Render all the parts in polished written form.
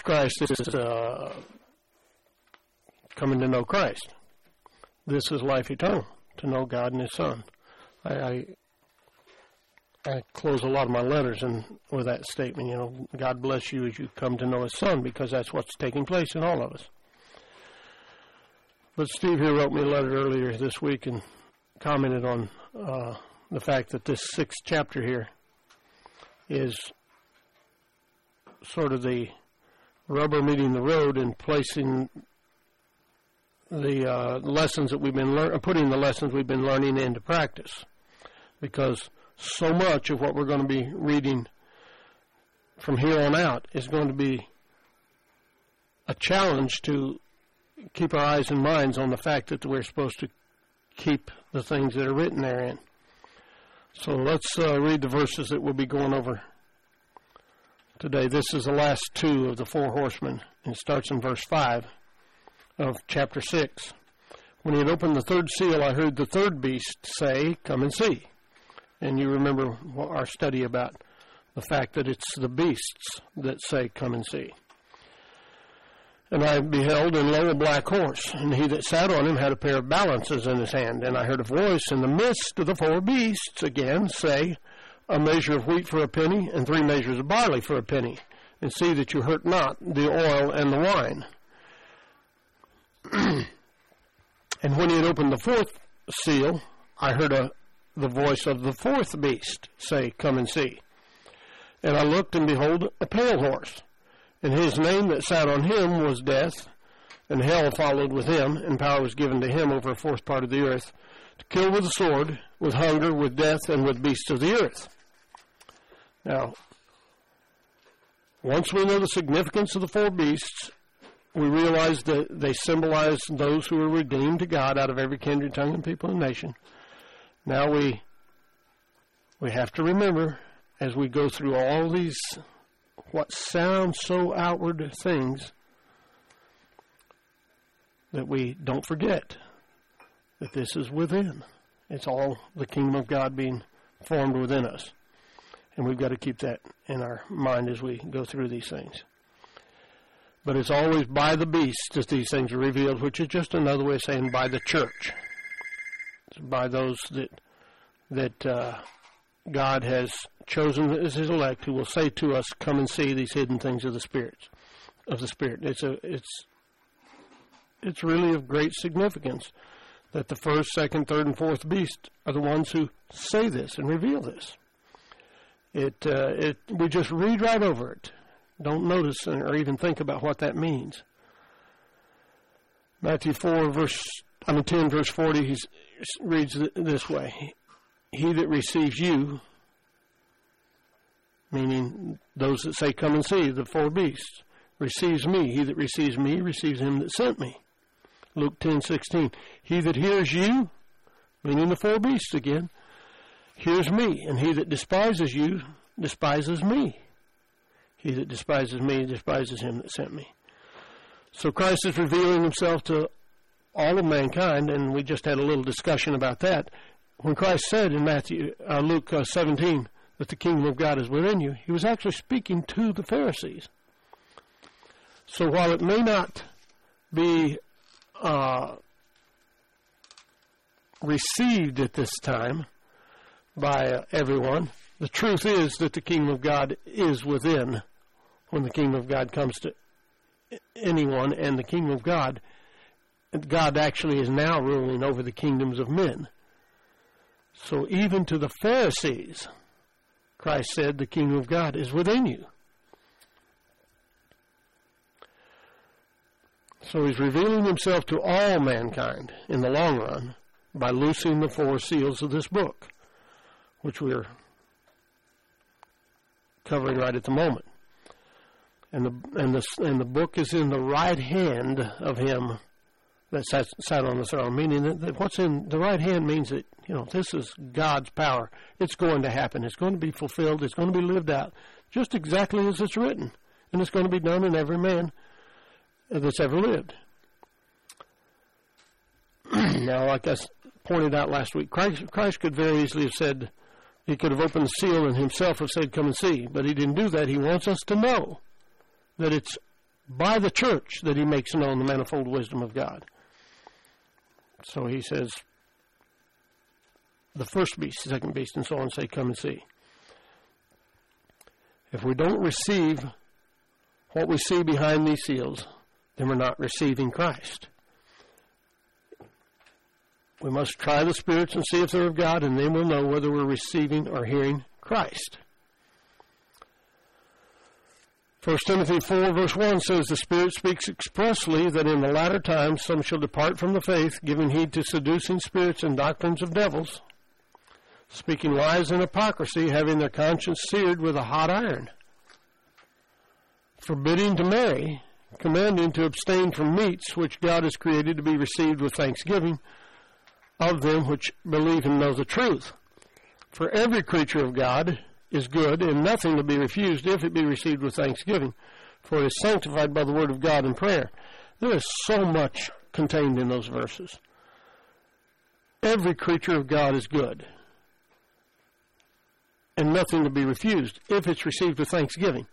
Christ is coming to know Christ. This is life eternal, to know God and His Son. I close a lot of my letters with that statement, you know, God bless you as you come to know His Son, because that's what's taking place in all of us. But Steve here wrote me a letter earlier this week and commented on the fact that this 6th chapter here is sort of the rubber meeting the road and placing the lessons that we've been putting the lessons we've been learning into practice, because so much of what we're going to be reading from here on out is going to be a challenge to keep our eyes and minds on the fact that we're supposed to keep the things that are written therein. So let's read the verses that we'll be going over today. This is the last 2 of the 4 horsemen, and it starts in verse 5 of chapter 6. When he had opened the 3rd seal, I heard the 3rd beast say, "Come and see." And you remember our study about the fact that it's the beasts that say, "Come and see." And I beheld, and lo, a black horse, and he that sat on him had a pair of balances in his hand. And I heard a voice in the midst of the 4 beasts again say, "A measure of wheat for a penny, and 3 measures of barley for a penny. And see that you hurt not the oil and the wine." And when he had opened the 4th seal, I heard the voice of the 4th beast say, "Come and see." And I looked, and behold, a pale horse. And his name that sat on him was Death, and hell followed with him, and power was given to him over a 4th part of the earth, to kill with the sword, with hunger, with death, and with beasts of the earth. Now, once we know the significance of the 4 beasts, we realize that they symbolize those who are redeemed to God out of every kindred, tongue, and people and nation. Now we have to remember, as we go through all these what sound so outward things, that we don't forget that this is within. It's all the kingdom of God being formed within us. And we've got to keep that in our mind as we go through these things. But it's always by the beast that these things are revealed, which is just another way of saying by the church. It's by those that God has chosen as His elect, who will say to us, "Come and see these hidden things of the Spirit." It's really of great significance that the 1st, 2nd, 3rd, and 4th beast are the ones who say this and reveal this. We just read right over it. Don't notice or even think about what that means. Matthew 10, verse 40, he reads this way: "He that receives you," meaning those that say, "Come and see," the 4 beasts, "receives me. He that receives me receives him that sent me." Luke 10:16, "He that hears you," meaning the 4 beasts again, "hears me. And he that despises you despises me. He that despises me despises him that sent me." So Christ is revealing Himself to all of mankind, and we just had a little discussion about that. When Christ said in Luke 17 that the kingdom of God is within you, He was actually speaking to the Pharisees. So while it may not be received at this time by everyone, the truth is that the kingdom of God is within when the kingdom of God comes to anyone, and the kingdom of God actually is now ruling over the kingdoms of men. So even to the Pharisees, Christ said, "The kingdom of God is within you." So He's revealing Himself to all mankind in the long run by loosing the 4 seals of this book, which we're covering right at the moment. And the book is in the right hand of Him that sat on the throne, meaning that what's in the right hand means that, this is God's power. It's going to happen. It's going to be fulfilled. It's going to be lived out just exactly as it's written. And it's going to be done in every man that's ever lived. Now, like I pointed out last week, Christ could very easily have said, He could have opened the seal and Himself have said, "Come and see." But He didn't do that. He wants us to know that it's by the church that he makes known the manifold wisdom of God. So he says, the first beast, second beast, and so on, say, come and see. If we don't receive what we see behind these seals, then we're not receiving Christ. We must try the spirits and see if they're of God, and then we'll know whether we're receiving or hearing Christ. 1 Timothy 4, verse 1 says, the Spirit speaks expressly that in the latter times some shall depart from the faith, giving heed to seducing spirits and doctrines of devils, speaking lies and hypocrisy, having their conscience seared with a hot iron, forbidding to marry, commanding to abstain from meats which God has created to be received with thanksgiving of them which believe and know the truth. For every creature of God is good, and nothing to be refused if it be received with thanksgiving, for it is sanctified by the word of God and prayer. There is so much contained in those verses. Every creature of God is good, and nothing to be refused if it's received with thanksgiving.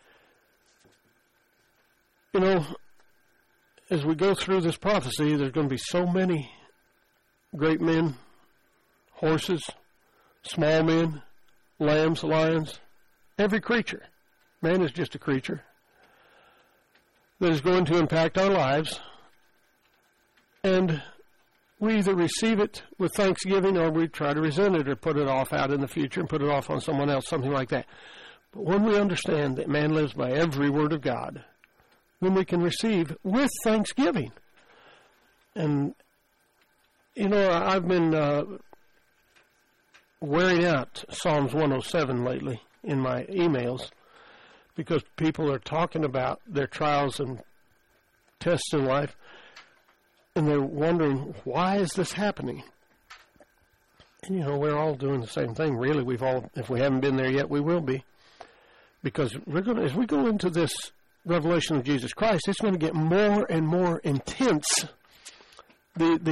You know, as we go through this prophecy, there's going to be so many great men, horses, small men, lambs, lions, every creature. Man is just a creature that is going to impact our lives, and we either receive it with thanksgiving or we try to resent it or put it off out in the future and put it off on someone else, something like that. But when we understand that man lives by every word of God, then we can receive with thanksgiving. And, you know, I've been wearing out Psalms 107 lately in my emails because people are talking about their trials and tests in life, and they're wondering, why is this happening? And, you know, we're all doing the same thing, really. We've all, if we haven't been there yet, we will be. Because we're going to, as we go into this revelation of Jesus Christ, it's going to get more and more intense. As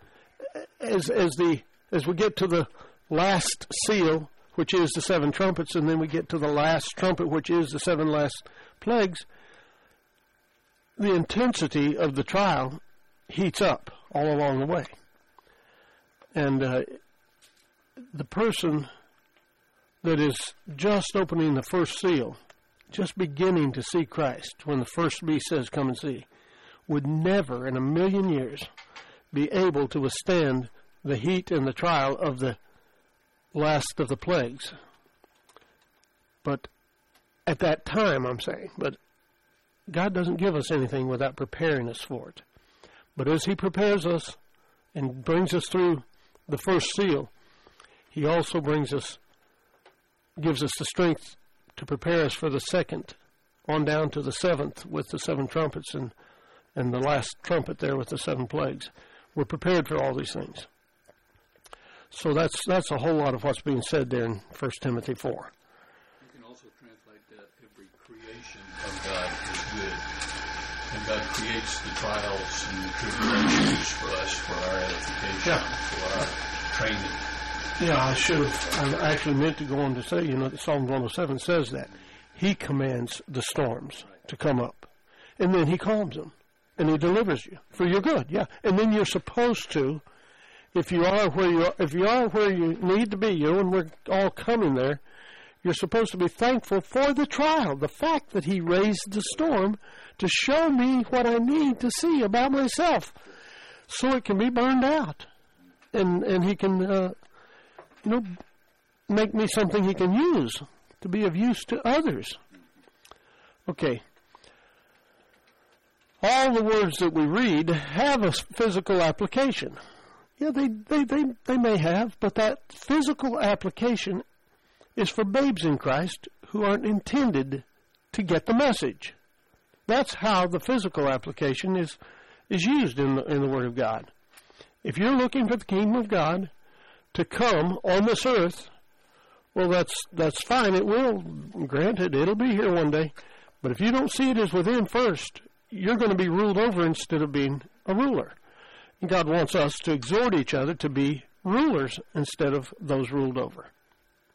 we get to the last seal, which is the seven trumpets, and then we get to the last trumpet, which is the seven last plagues, the intensity of the trial heats up all along the way. And the person that is just opening the first seal, just beginning to see Christ, when the first beast says, come and see, would never in a million years be able to withstand the heat and the trial of the last of the plagues. But at that time, I'm saying, but God doesn't give us anything without preparing us for it. But as he prepares us and brings us through the first seal, he also gives us the strength to prepare us for the second, on down to the seventh with the seven trumpets and the last trumpet there with the seven plagues. We're prepared for all these things. So that's a whole lot of what's being said there in 1 Timothy 4. You can also translate that every creation of God is good. And God creates the trials and the tribulations for us, for our edification, for our training. Yeah, I actually meant to go on to say, you know, that Psalm 107 says that. He commands the storms to come up. And then he calms them. And he delivers you for your good, yeah. And then you're supposed to, if you are where you need to be, you know, and we're all coming there, you're supposed to be thankful for the trial, the fact that he raised the storm to show me what I need to see about myself so it can be burned out. And he can, make me something he can use to be of use to others. Okay. All the words that we read have a physical application. Yeah, they may have, but that physical application is for babes in Christ who aren't intended to get the message. That's how the physical application is used in the Word of God. If you're looking for the kingdom of God to come on this earth, well, that's fine. It will, granted, it'll be here one day. But if you don't see it as within first, you're going to be ruled over instead of being a ruler. And God wants us to exhort each other to be rulers instead of those ruled over.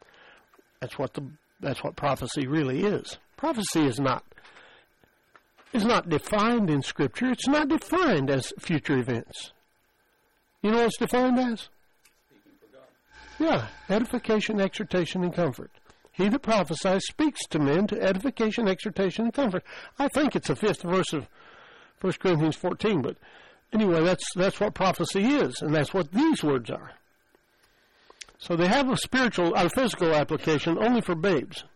That's what prophecy really is. Prophecy is not is not defined in Scripture. It's not defined as future events. You know what it's defined as? Speaking for God. Yeah, edification, exhortation, and comfort. He that prophesies speaks to men to edification, exhortation, and comfort. I think it's the 5th verse of 1 Corinthians 14, but anyway, that's what prophecy is, and that's what these words are. So they have a physical application only for babes.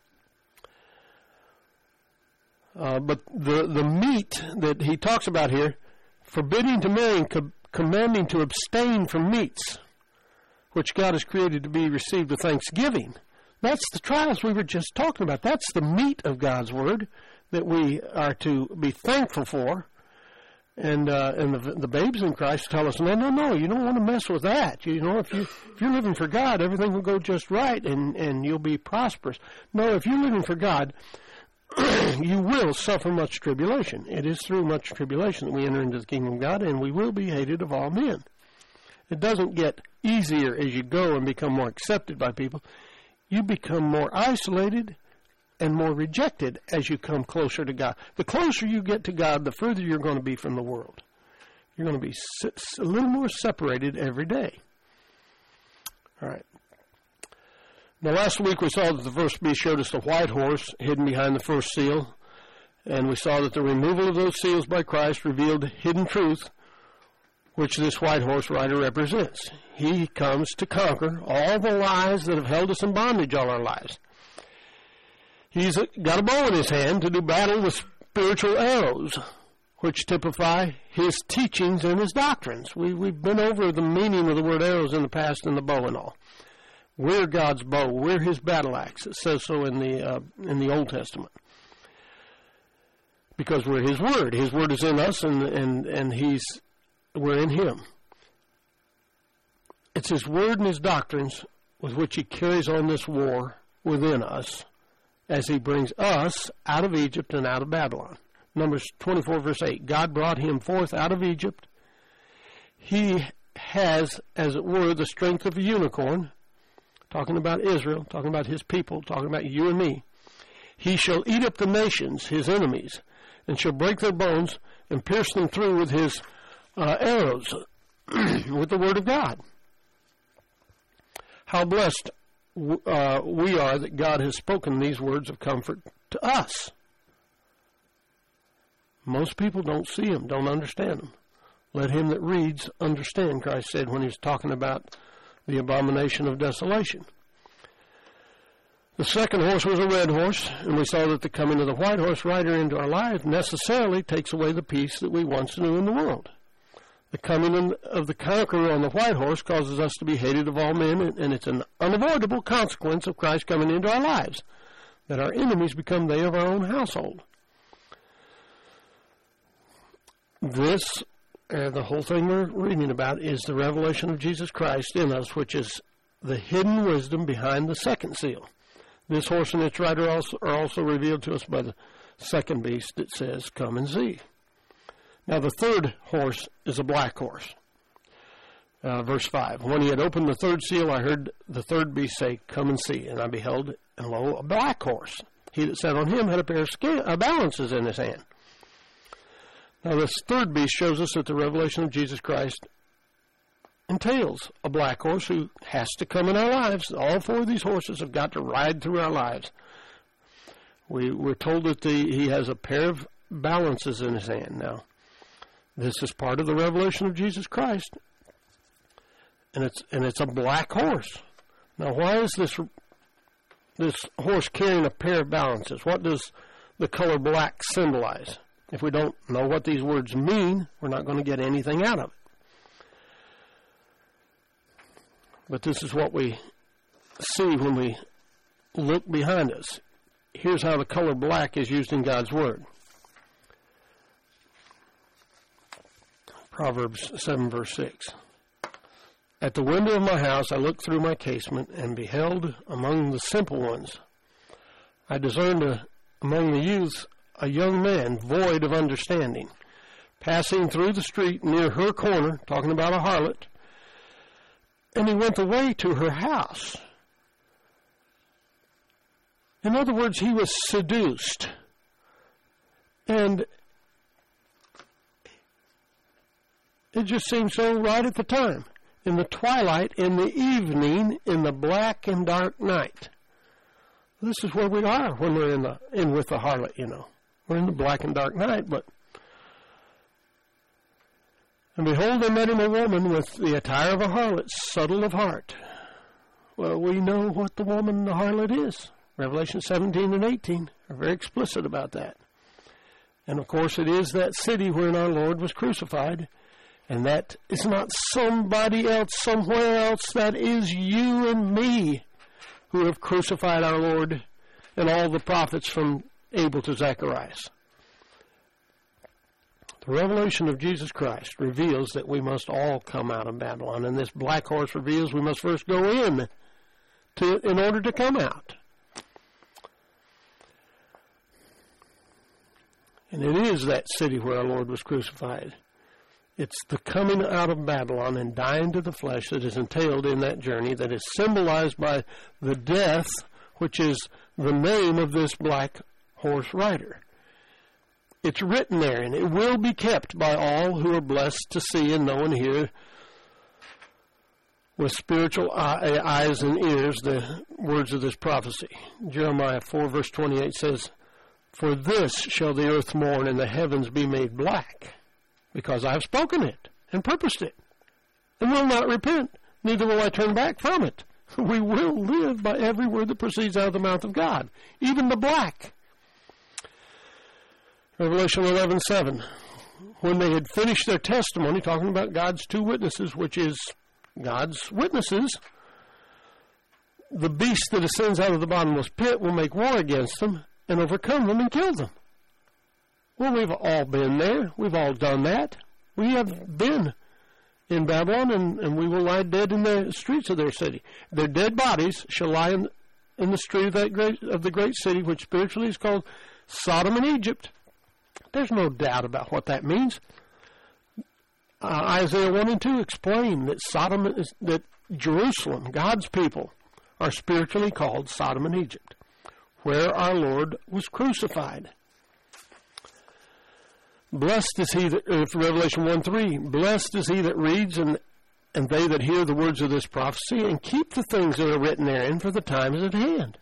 But the meat that he talks about here, forbidding to marry and commanding to abstain from meats, which God has created to be received with thanksgiving. That's the trials we were just talking about. That's the meat of God's Word that we are to be thankful for. And the babes in Christ tell us, no, you don't want to mess with that. You know, if you're living for God, everything will go just right, and you'll be prosperous. No, if you're living for God, you will suffer much tribulation. It is through much tribulation that we enter into the kingdom of God, and we will be hated of all men. It doesn't get easier as you go and become more accepted by people. You become more isolated and more rejected as you come closer to God. The closer you get to God, the further you're going to be from the world. You're going to be a little more separated every day. All right. Now, last week we saw that the first beast showed us the white horse hidden behind the first seal, and we saw that the removal of those seals by Christ revealed hidden truth, which this white horse rider represents. He comes to conquer all the lies that have held us in bondage all our lives. He's got a bow in his hand to do battle with spiritual arrows, which typify his teachings and his doctrines. We've been over the meaning of the word arrows in the past and the bow and all. We're God's bow. We're his battle axe. It says so in the Old Testament. Because we're his word. His word is in us, and we're in him. It's his word and his doctrines with which he carries on this war within us as he brings us out of Egypt and out of Babylon. Numbers 24, verse 8. God brought him forth out of Egypt. He has, as it were, the strength of a unicorn. Talking about Israel, talking about his people, talking about you and me. He shall eat up the nations, his enemies, and shall break their bones and pierce them through with his arrows, with the word of God. How blessed we are that God has spoken these words of comfort to us. Most people don't see them, don't understand them. Let him that reads understand, Christ said when he was talking about the abomination of desolation. The second horse was a red horse, and we saw that the coming of the white horse rider into our life necessarily takes away the peace that we once knew in the world. The coming of the conqueror on the white horse causes us to be hated of all men, and it's an unavoidable consequence of Christ coming into our lives, that our enemies become they of our own household. This the whole thing we're reading about is the revelation of Jesus Christ in us, which is the hidden wisdom behind the second seal. This horse and its rider are also revealed to us by the second beast that says, "Come and see." Now the third horse is a black horse. Verse 5, when he had opened the third seal, I heard the third beast say, "Come and see." And I beheld, and lo, a black horse. He that sat on him had a pair of balances in his hand. Now, this third beast shows us that the revelation of Jesus Christ entails a black horse who has to come in our lives. All four of these horses have got to ride through our lives. We're told that he has a pair of balances in his hand. Now, this is part of the revelation of Jesus Christ, and it's a black horse. Now, why is this horse carrying a pair of balances? What does the color black symbolize? If we don't know what these words mean, we're not going to get anything out of it. But this is what we see when we look behind us. Here's how the color black is used in God's Word. Proverbs 7, verse 6. At the window of my house I looked through my casement and beheld among the simple ones. I discerned among the youths a young man void of understanding, passing through the street near her corner, talking about a harlot, and he went away to her house. In other words, he was seduced. And it just seemed so right at the time. In the twilight, in the evening, in the black and dark night. This is where we are when we're in with the harlot, you know. We're in the black and dark night, but... And behold, they met him a woman with the attire of a harlot, subtle of heart. Well, we know what the woman, the harlot, is. Revelation 17 and 18 are very explicit about that. And, of course, it is that city wherein our Lord was crucified. And that is not somebody else, somewhere else. That is you and me who have crucified our Lord and all the prophets from Abel to Zacharias. The revelation of Jesus Christ reveals that we must all come out of Babylon. And this black horse reveals we must first go in order to come out. And it is that city where our Lord was crucified. It's the coming out of Babylon and dying to the flesh that is entailed in that journey, that is symbolized by the death, which is the name of this black horse rider. It's written there, and it will be kept by all who are blessed to see and know and hear with spiritual eyes and ears the words of this prophecy. Jeremiah 4 verse 28 says, "For this shall the earth mourn and the heavens be made black, because I have spoken it and purposed it, and will not repent, neither will I turn back from it. We will live by every word that proceeds out of the mouth of God, even the black." Revelation 11:7. When they had finished their testimony, talking about God's two witnesses, which is God's witnesses, the beast that ascends out of the bottomless pit will make war against them and overcome them and kill them. Well, we've all been there. We've all done that. We have been in Babylon, and we will lie dead in the streets of their city. Their dead bodies shall lie in the street of the great city, which spiritually is called Sodom and Egypt. There's no doubt about what that means. Isaiah 1 and 2 explain that that Jerusalem, God's people, are spiritually called Sodom and Egypt, where our Lord was crucified. Blessed is he that, Revelation 1:3, blessed is he that reads and they that hear the words of this prophecy and keep the things that are written therein, for the time is at hand.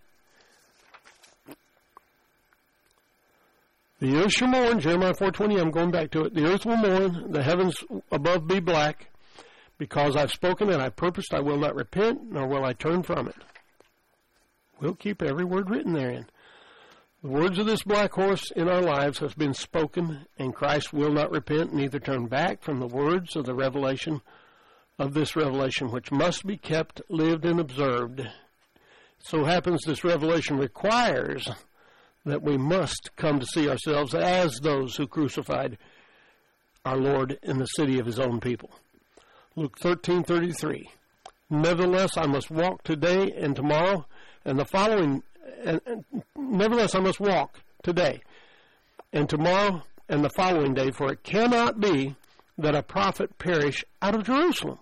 The earth shall mourn, Jeremiah 4:20, I'm going back to it. The earth will mourn, the heavens above be black, because I've spoken and I purposed, I will not repent, nor will I turn from it. We'll keep every word written therein. The words of this black horse in our lives have been spoken, and Christ will not repent, neither turn back from the words of the revelation of this revelation, which must be kept, lived, and observed. It so happens this revelation requires that we must come to see ourselves as those who crucified our Lord in the city of his own people. Luke 13:33. Nevertheless, I must walk today and tomorrow and the following. Nevertheless, I must walk today and tomorrow and the following day, for it cannot be that a prophet perish out of Jerusalem.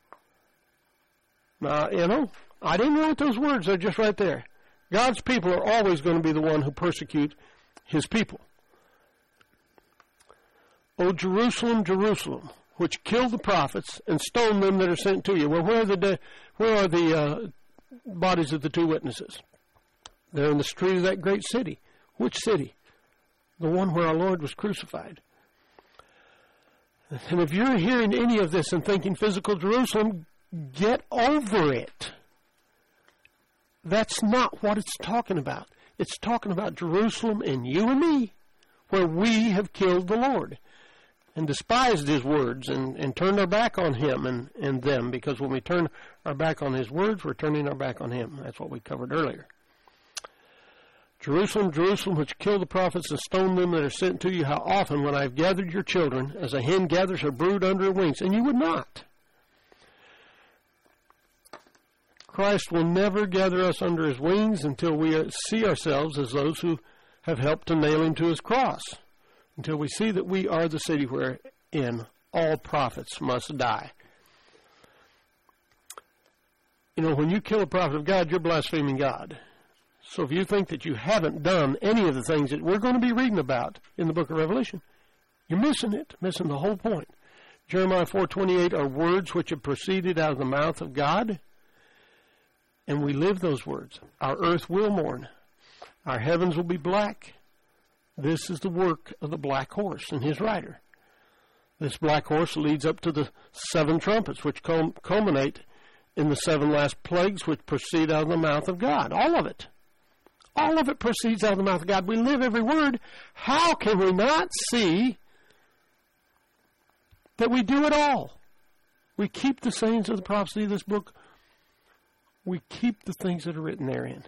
Now, I didn't write those words. They're just right there. God's people are always going to be the one who persecute his people. O Jerusalem, Jerusalem, which killed the prophets and stoned them that are sent to you. Well, where are the bodies of the two witnesses? They're in the street of that great city. Which city? The one where our Lord was crucified. And if you're hearing any of this and thinking physical Jerusalem, get over it. That's not what it's talking about. It's talking about Jerusalem and you and me, where we have killed the Lord and despised his words and turned our back on him and them, because when we turn our back on his words, we're turning our back on him. That's what we covered earlier. Jerusalem, Jerusalem, which killed the prophets and stoned them that are sent to you, how often when I have gathered your children, as a hen gathers her brood under her wings, and you would not. Christ will never gather us under his wings until we see ourselves as those who have helped to nail him to his cross, until we see that we are the city wherein all prophets must die. When you kill a prophet of God, you're blaspheming God. So if you think that you haven't done any of the things that we're going to be reading about in the book of Revelation, you're missing it, missing the whole point. Jeremiah 4:28 are words which have proceeded out of the mouth of God, and we live those words. Our earth will mourn. Our heavens will be black. This is the work of the black horse and his rider. This black horse leads up to the 7 trumpets, which culminate in the 7 last plagues which proceed out of the mouth of God. All of it. All of it proceeds out of the mouth of God. We live every word. How can we not see that we do it all? We keep the sayings of the prophecy of this book. We keep the things that are written therein.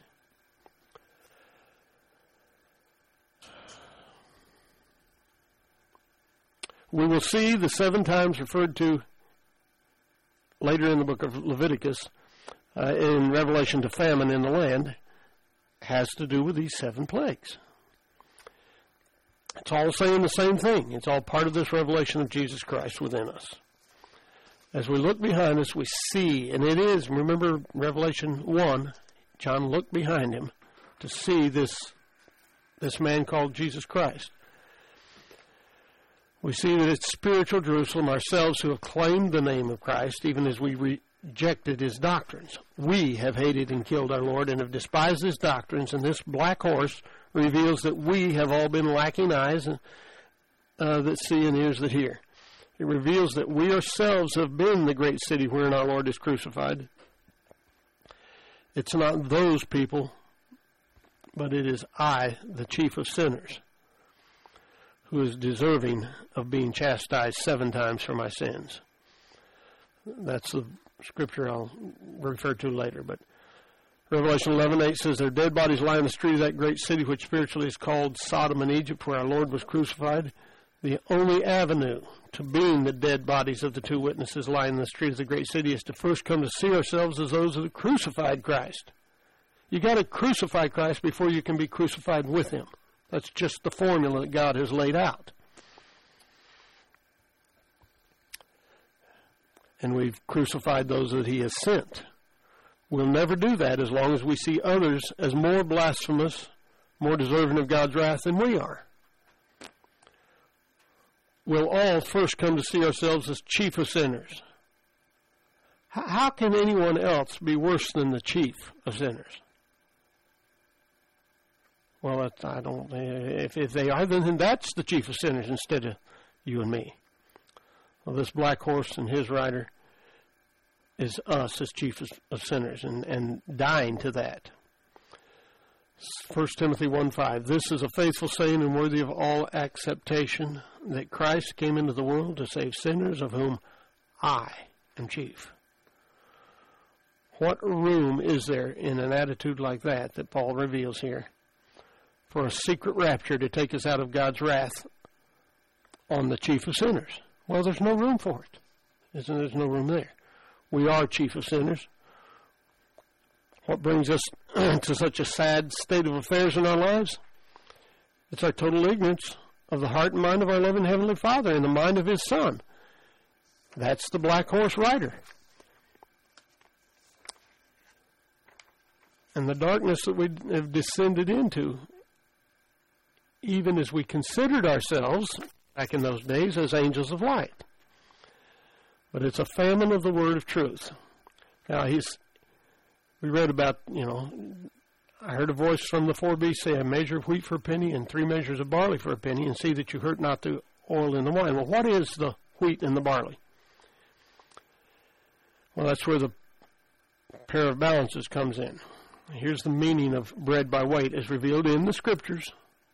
We will see the 7 times referred to later in the book of Leviticus in Revelation to famine in the land has to do with these 7 plagues. It's all saying the same thing. It's all part of this revelation of Jesus Christ within us. As we look behind us, we see, and it is, remember Revelation 1, John looked behind him to see this man called Jesus Christ. We see that it's spiritual Jerusalem, ourselves who have claimed the name of Christ, even as we rejected his doctrines. We have hated and killed our Lord and have despised his doctrines, and this black horse reveals that we have all been lacking eyes that see and ears that hear. It reveals that we ourselves have been the great city wherein our Lord is crucified. It's not those people, but it is I, the chief of sinners, who is deserving of being chastised 7 times for my sins. That's the scripture I'll refer to later. But Revelation 11:8 says, their dead bodies lie in the street of that great city, which spiritually is called Sodom and Egypt, where our Lord was crucified. The only avenue to being the dead bodies of the 2 witnesses lying in the street of the great city is to first come to see ourselves as those that crucified Christ. You got to crucify Christ before you can be crucified with him. That's just the formula that God has laid out. And we've crucified those that he has sent. We'll never do that as long as we see others as more blasphemous, more deserving of God's wrath than we are. We'll all first come to see ourselves as chief of sinners. How can anyone else be worse than the chief of sinners? Well, I don't. If they are, then that's the chief of sinners instead of you and me. Well, this black horse and his rider is us as chief of sinners, and dying to that. 1 Timothy 1:5. This is a faithful saying and worthy of all acceptation, that Christ came into the world to save sinners, of whom I am chief. What room is there in an attitude like that Paul reveals here for a secret rapture to take us out of God's wrath on the chief of sinners? Well, there's no room for it. There's no room there. We are chief of sinners. What brings us to such a sad state of affairs in our lives? It's our total ignorance of the heart and mind of our loving Heavenly Father and the mind of his Son. That's the black horse rider. And the darkness that we have descended into, even as we considered ourselves back in those days as angels of light. But it's a famine of the word of truth. Now, we read about, I heard a voice from the 4 beasts say, a measure of wheat for a penny and 3 measures of barley for a penny, and see that you hurt not the oil in the wine. Well, what is the wheat and the barley? Well, that's where the pair of balances comes in. Here's the meaning of bread by weight as revealed in the Scriptures.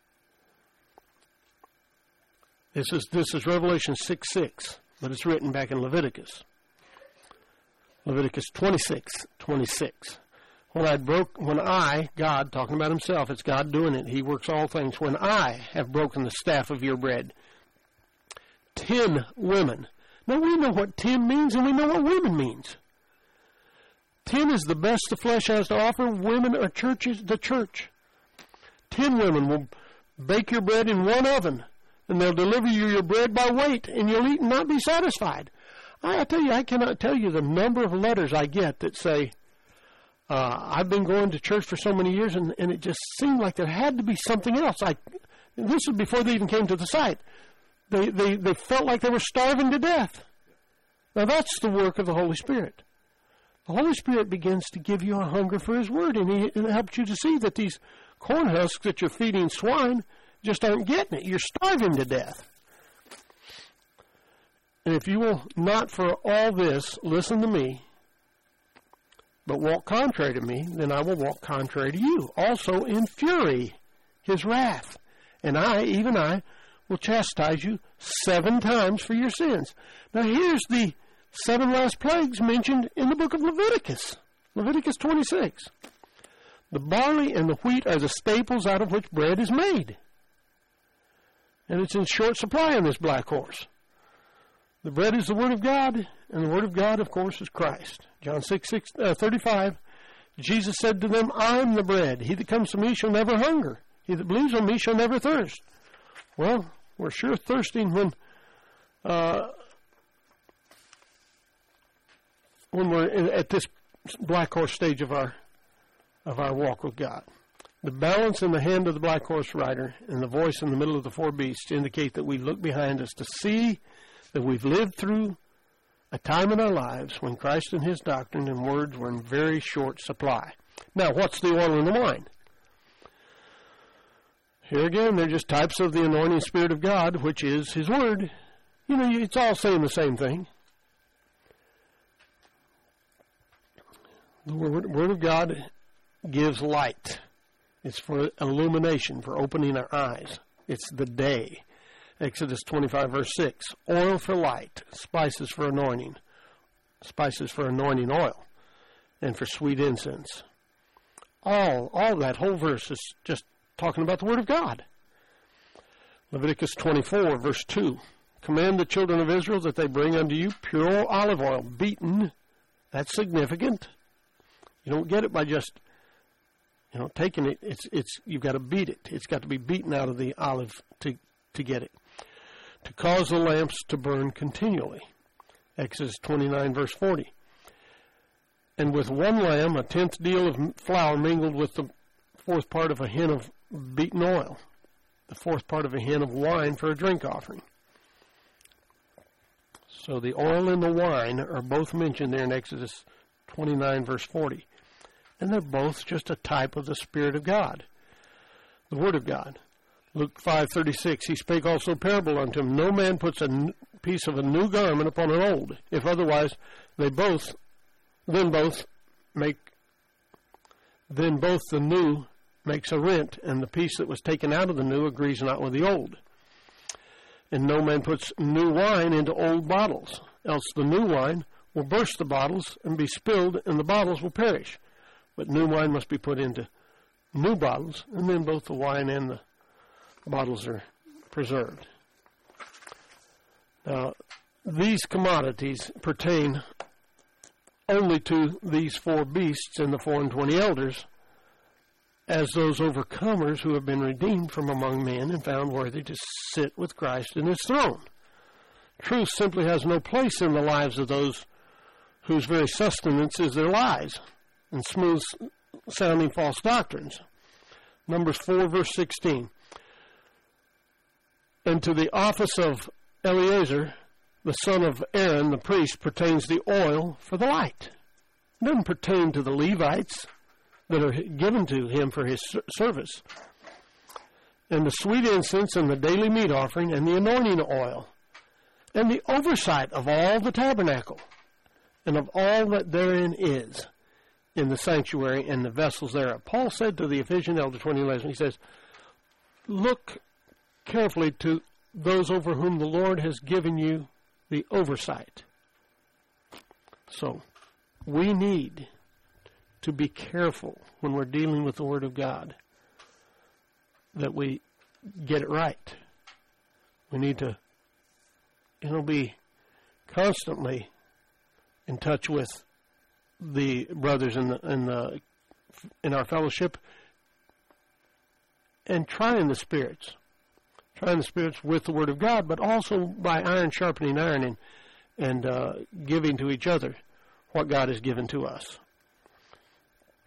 This is Revelation 6:6, but it's written back in Leviticus. Leviticus 26:26. When I, God, talking about himself, it's God doing it. He works all things. When I have broken the staff of your bread, 10 women. Now we know what 10 means, and we know what women means. 10 is the best the flesh has to offer. Women are the church. 10 women will bake your bread in one oven, and they'll deliver you your bread by weight, and you'll eat and not be satisfied. I tell you, I cannot tell you the number of letters I get that say, I've been going to church for so many years, and it just seemed like there had to be something else. This was before they even came to the site. They felt like they were starving to death. Now that's the work of the Holy Spirit. The Holy Spirit begins to give you a hunger for His Word, and He helps you to see that these corn husks that you're feeding swine just aren't getting it. You're starving to death. And if you will not for all this listen to me, but walk contrary to me, then I will walk contrary to you, also in fury, His wrath. And I, even I, will chastise you 7 times for your sins. Now here's the 7 last plagues mentioned in the book of Leviticus. Leviticus 26. The barley and the wheat are the staples out of which bread is made. And it's in short supply in this black horse. The bread is the Word of God, and the Word of God, of course, is Christ. John 6:35, Jesus said to them, I am the bread. He that comes to me shall never hunger. He that believes on me shall never thirst. Well, we're sure thirsting when we're at this black horse stage of our walk with God. The balance in the hand of the black horse rider and the voice in the middle of the 4 beasts indicate that we look behind us to see that we've lived through a time in our lives when Christ and His doctrine and words were in very short supply. Now, what's the oil and the wine? Here again, they're just types of the anointing Spirit of God, which is His Word. You know, it's all saying the same thing. The Word of God gives light. It's for illumination, for opening our eyes. It's the day. Exodus 25, verse 6. Oil for light, spices for anointing. Spices for anointing oil, and for sweet incense. All that whole verse is just talking about the Word of God. Leviticus 24, verse 2. Command the children of Israel that they bring unto you pure olive oil, beaten. That's significant. You don't get it by just, taking it. It's you've got to beat it. It's got to be beaten out of the olive to get it. To cause the lamps to burn continually. Exodus 29, verse 40. And with 1 lamb, a 10th deal of flour mingled with the 4th part of a hin of beaten oil, the 4th part of a hin of wine for a drink offering. So the oil and the wine are both mentioned there in Exodus 29, verse 40. And they're both just a type of the Spirit of God, the Word of God. Luke 5:36, He spake also a parable unto him, no man puts a piece of a new garment upon an old, if otherwise then both the new makes a rent, and the piece that was taken out of the new agrees not with the old. And no man puts new wine into old bottles, else the new wine will burst the bottles and be spilled, and the bottles will perish. But new wine must be put into new bottles, and then both the wine and the bottles are preserved. Now, these commodities pertain only to these 4 beasts and the 24 elders, as those overcomers who have been redeemed from among men and found worthy to sit with Christ in His throne. Truth simply has no place in the lives of those whose very sustenance is their lies and smooth-sounding false doctrines. Numbers 4, verse 16. And to the office of Eleazar, the son of Aaron, the priest, pertains the oil for the light. It doesn't pertain to the Levites that are given to him for his service. And the sweet incense and the daily meat offering and the anointing oil and the oversight of all the tabernacle and of all that therein is in the sanctuary and the vessels thereof. Paul said to the Ephesian elder 20:11, he says, look carefully to those over whom the Lord has given you the oversight. So, we need to be careful when we're dealing with the Word of God that we get it right. We need to, be constantly in touch with the brothers in our fellowship and trying the spirits with the Word of God, but also by iron sharpening iron and giving to each other what God has given to us.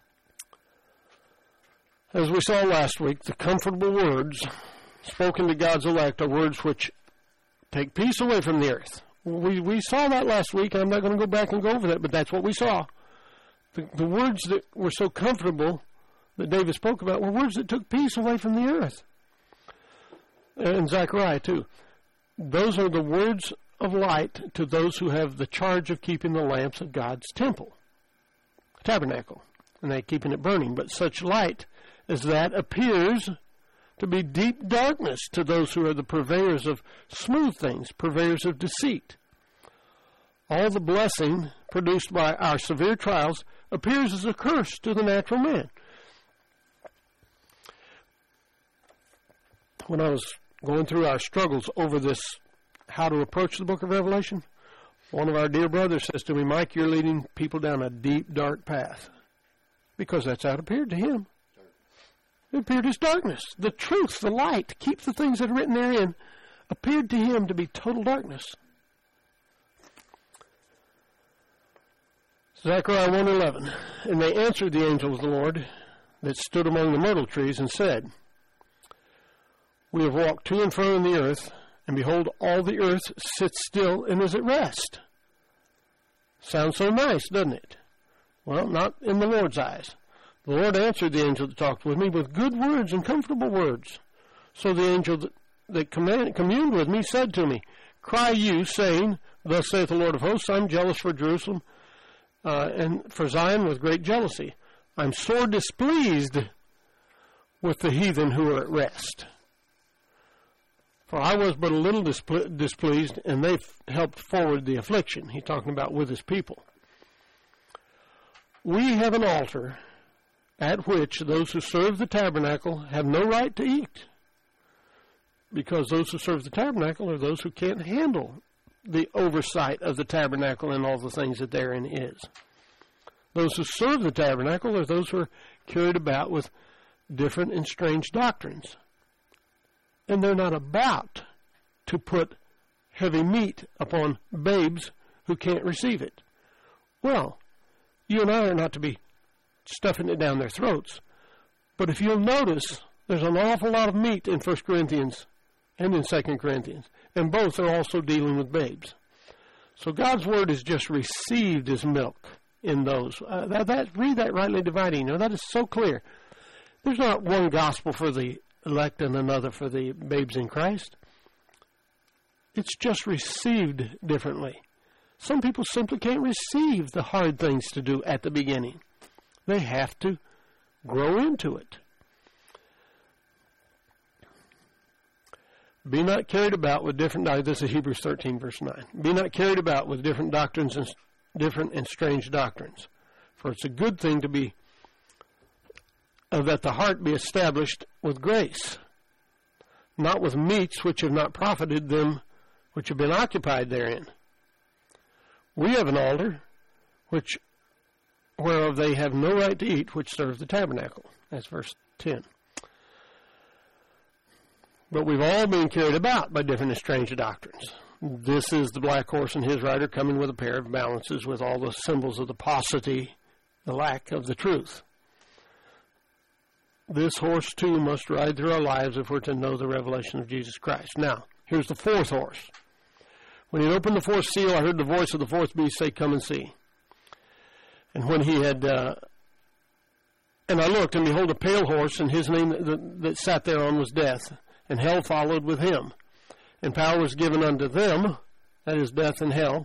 As we saw last week, the comfortable words spoken to God's elect are words which take peace away from the earth. We saw that last week, and I'm not going to go back and go over that, but that's what we saw. The words that were so comfortable that David spoke about were words that took peace away from the earth. And Zechariah, too. Those are the words of light to those who have the charge of keeping the lamps of God's temple, tabernacle, and they're keeping it burning. But such light as that appears to be deep darkness to those who are the purveyors of smooth things, purveyors of deceit. All the blessing produced by our severe trials appears as a curse to the natural man. When I was going through our struggles over this, how to approach the book of Revelation, one of our dear brothers says to me, Mike, you're leading people down a deep, dark path. Because that's how it appeared to him. It appeared as darkness. The truth, the light, keep the things that are written therein, appeared to him to be total darkness. Zechariah 1:11, and they answered the angel of the Lord that stood among the myrtle trees and said, we have walked to and fro in the earth, and behold, all the earth sits still and is at rest. Sounds so nice, doesn't it? Well, not in the Lord's eyes. The Lord answered the angel that talked with me with good words and comfortable words. So the angel that communed with me said to me, cry you, saying, thus saith the Lord of hosts, I'm jealous for Jerusalem and for Zion with great jealousy. I'm sore displeased with the heathen who are at rest. For I was but a little displeased, and they helped forward the affliction. He's talking about with his people. We have an altar at which those who serve the tabernacle have no right to eat, because those who serve the tabernacle are those who can't handle the oversight of the tabernacle and all the things that therein is. Those who serve the tabernacle are those who are carried about with different and strange doctrines. And they're not about to put heavy meat upon babes who can't receive it. Well, you and I are not to be stuffing it down their throats. But if you'll notice, there's an awful lot of meat in 1 Corinthians and in 2 Corinthians. And both are also dealing with babes. So God's word is just received as milk in those. Read that, rightly dividing. That is so clear. There's not one gospel for the elect and another for the babes in Christ. It's just received differently. Some people simply can't receive the hard things to do at the beginning. They have to grow into it. Be not carried about with different, this is Hebrews 13, verse 9. Be not carried about with different doctrines and different and strange doctrines. For it's a good thing to be that the heart be established with grace, not with meats which have not profited them which have been occupied therein. We have an altar whereof they have no right to eat, which serve the tabernacle. That's verse 10. But we've all been carried about by different and strange doctrines. This is the black horse and his rider coming with a pair of balances with all the symbols of the paucity, the lack of the truth. This horse, too, must ride through our lives if we're to know the revelation of Jesus Christ. Now, here's the fourth horse. When he opened the fourth seal, I heard the voice of the fourth beast say, come and see. And when he had, and I looked, and behold, a pale horse, and his name that sat thereon was Death, and hell followed with him. And power was given unto them, that is death and hell,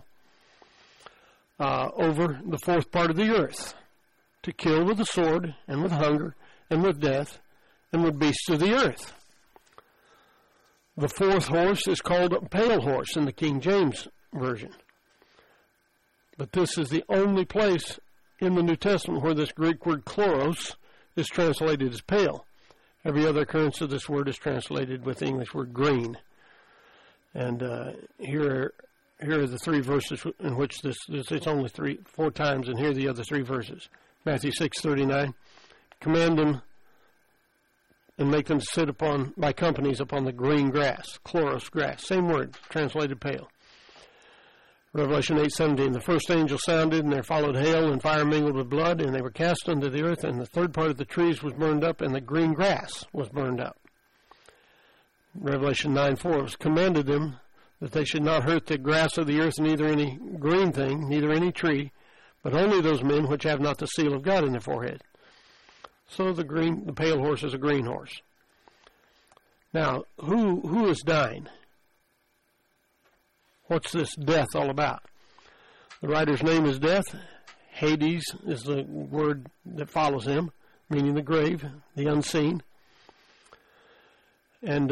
over the fourth part of the earth, to kill with the sword, and with hunger, and with death, and with beasts of the earth. The fourth horse is called a pale horse in the King James Version. But this is the only place in the New Testament where this Greek word chloros is translated as pale. Every other occurrence of this word is translated with the English word green. And here are the three verses in which it's only four times, and here are the other three verses. Matthew 6:39. Command them and make them sit by companies upon the green grass, chloros grass. Same word, translated pale. Revelation 8:17, the first angel sounded, and there followed hail and fire mingled with blood, and they were cast unto the earth, and the third part of the trees was burned up, and the green grass was burned up. Revelation 9:4, it was commanded them that they should not hurt the grass of the earth, neither any green thing, neither any tree, but only those men which have not the seal of God in their forehead. So the pale horse is a green horse. Now, who is dying? What's this death all about? The writer's name is Death. Hades is the word that follows him, meaning the grave, the unseen. And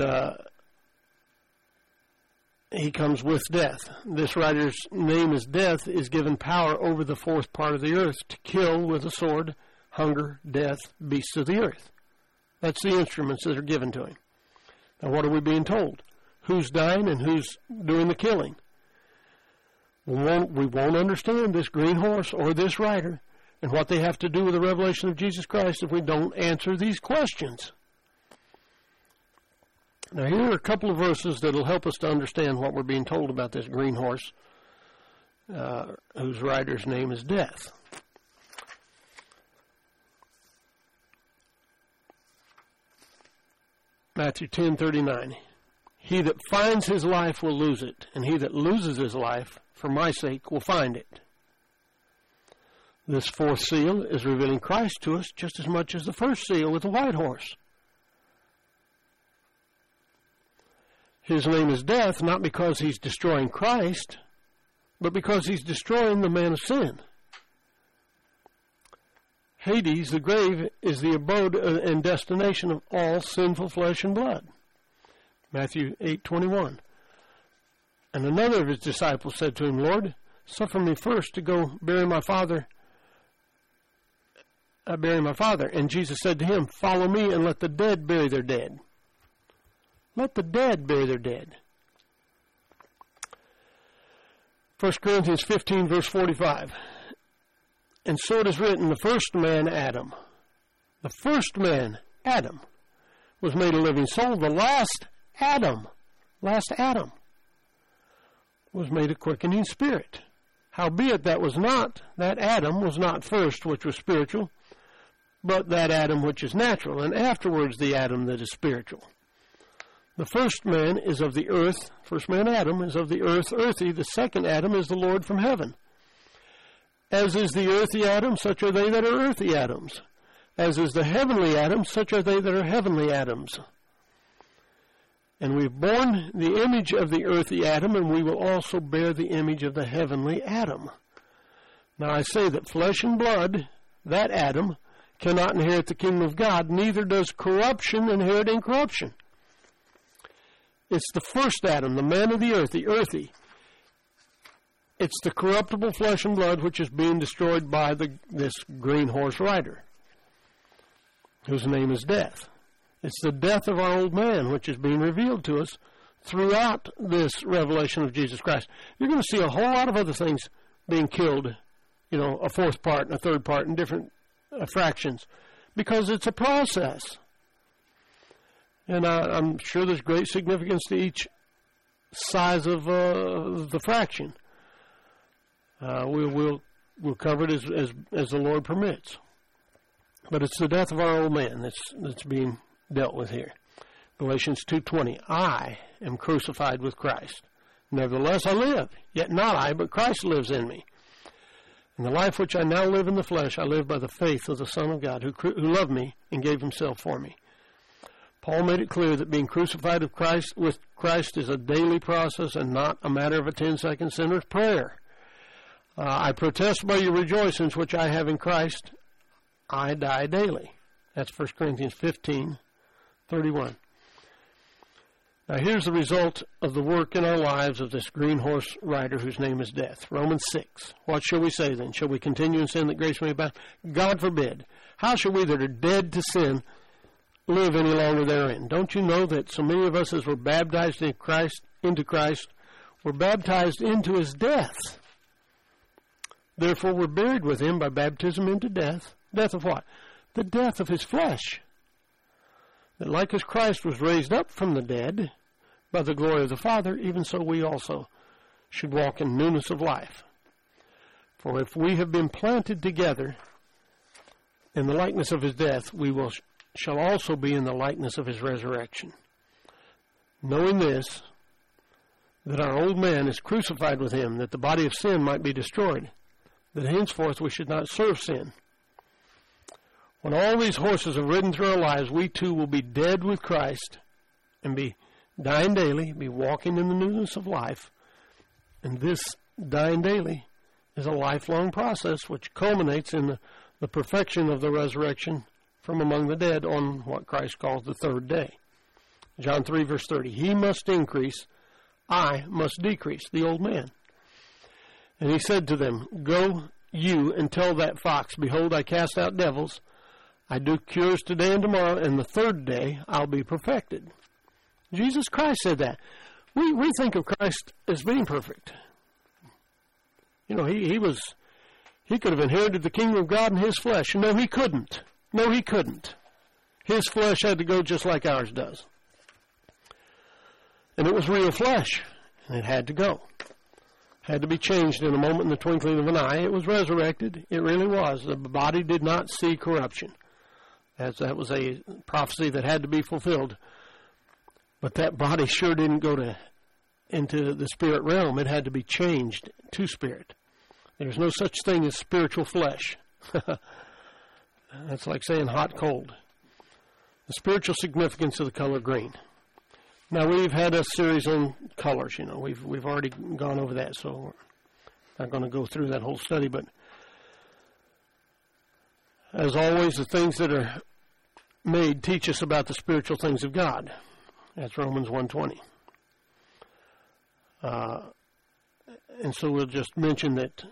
he comes with death. This writer's name is Death, is given power over the fourth part of the earth to kill with a sword, hunger, death, beasts of the earth. That's the instruments that are given to him. Now what are we being told? Who's dying and who's doing the killing? We won't understand this green horse or this rider and what they have to do with the revelation of Jesus Christ if we don't answer these questions. Now here are a couple of verses that will help us to understand what we're being told about this green horse whose rider's name is Death. Matthew 10:39. He that finds his life will lose it, and he that loses his life for my sake will find it. This fourth seal is revealing Christ to us just as much as the first seal with the white horse. His name is Death, not because he's destroying Christ, but because he's destroying the man of sin. Hades, the grave, is the abode and destination of all sinful flesh and blood. Matthew 8:21. And another of his disciples said to him, Lord, suffer me first to go bury my father. And Jesus said to him, follow me and let the dead bury their dead. Let the dead bury their dead. 1 Corinthians 15, verse 45. And so it is written, the first man, Adam, was made a living soul. The last Adam, was made a quickening spirit. Howbeit that Adam was not first which was spiritual, but that Adam which is natural, and afterwards the Adam that is spiritual. The first man is of the earth, first man Adam is of the earth, earthy. The second Adam is the Lord from heaven. As is the earthy Adam, such are they that are earthy Adams. As is the heavenly Adam, such are they that are heavenly Adams. And we've borne the image of the earthy Adam, and we will also bear the image of the heavenly Adam. Now I say that flesh and blood, that Adam, cannot inherit the kingdom of God, neither does corruption inherit incorruption. It's the first Adam, the man of the earth, the earthy. It's the corruptible flesh and blood which is being destroyed by this green horse rider, whose name is Death. It's the death of our old man which is being revealed to us throughout this revelation of Jesus Christ. You're going to see a whole lot of other things being killed, a fourth part and a third part in different fractions, because it's a process. And I'm sure there's great significance to each size of the fraction. We'll cover it as the Lord permits. But it's the death of our old man that's being dealt with here. Galatians 2:20, I am crucified with Christ. Nevertheless I live, yet not I, but Christ lives in me. And the life which I now live in the flesh, I live by the faith of the Son of God, who loved me and gave himself for me. Paul made it clear that being crucified with Christ is a daily process and not a matter of a 10-second sinner's prayer. I protest by your rejoicings which I have in Christ, I die daily. That's 1 Corinthians 15:31. Now here's the result of the work in our lives of this green horse rider whose name is Death. Romans 6. What shall we say then? Shall we continue in sin that grace may abound? God forbid. How shall we that are dead to sin live any longer therein? Don't you know that so many of us as were baptized into Christ were baptized into his death? Therefore we're buried with him by baptism into death. Death of what? The death of his flesh. That like as Christ was raised up from the dead by the glory of the Father, even so we also should walk in newness of life. For if we have been planted together in the likeness of his death, we shall also be in the likeness of his resurrection. Knowing this, that our old man is crucified with him, that the body of sin might be destroyed, that henceforth we should not serve sin. When all these horses have ridden through our lives, we too will be dead with Christ and be dying daily, be walking in the newness of life. And this dying daily is a lifelong process which culminates in the perfection of the resurrection from among the dead on what Christ calls the third day. John 3, verse 30, he must increase, I must decrease, the old man. And he said to them, go you and tell that fox, behold, I cast out devils, I do cures today and tomorrow, and the third day I'll be perfected. Jesus Christ said that. We think of Christ as being perfect. You know, he could have inherited the kingdom of God in his flesh. No, he couldn't. No, he couldn't. His flesh had to go just like ours does. And it was real flesh, and it had to go. Had to be changed in a moment, in the twinkling of an eye. It was resurrected. It really was. The body did not see corruption. That was a prophecy that had to be fulfilled. But that body sure didn't go into the spirit realm. It had to be changed to spirit. There's no such thing as spiritual flesh. That's like saying hot, cold. The spiritual significance of the color green. Now, we've had a series on colors, you know. We've already gone over that, so we're not going to go through that whole study. But as always, the things that are made teach us about the spiritual things of God. That's Romans 1:20. And so we'll just mention that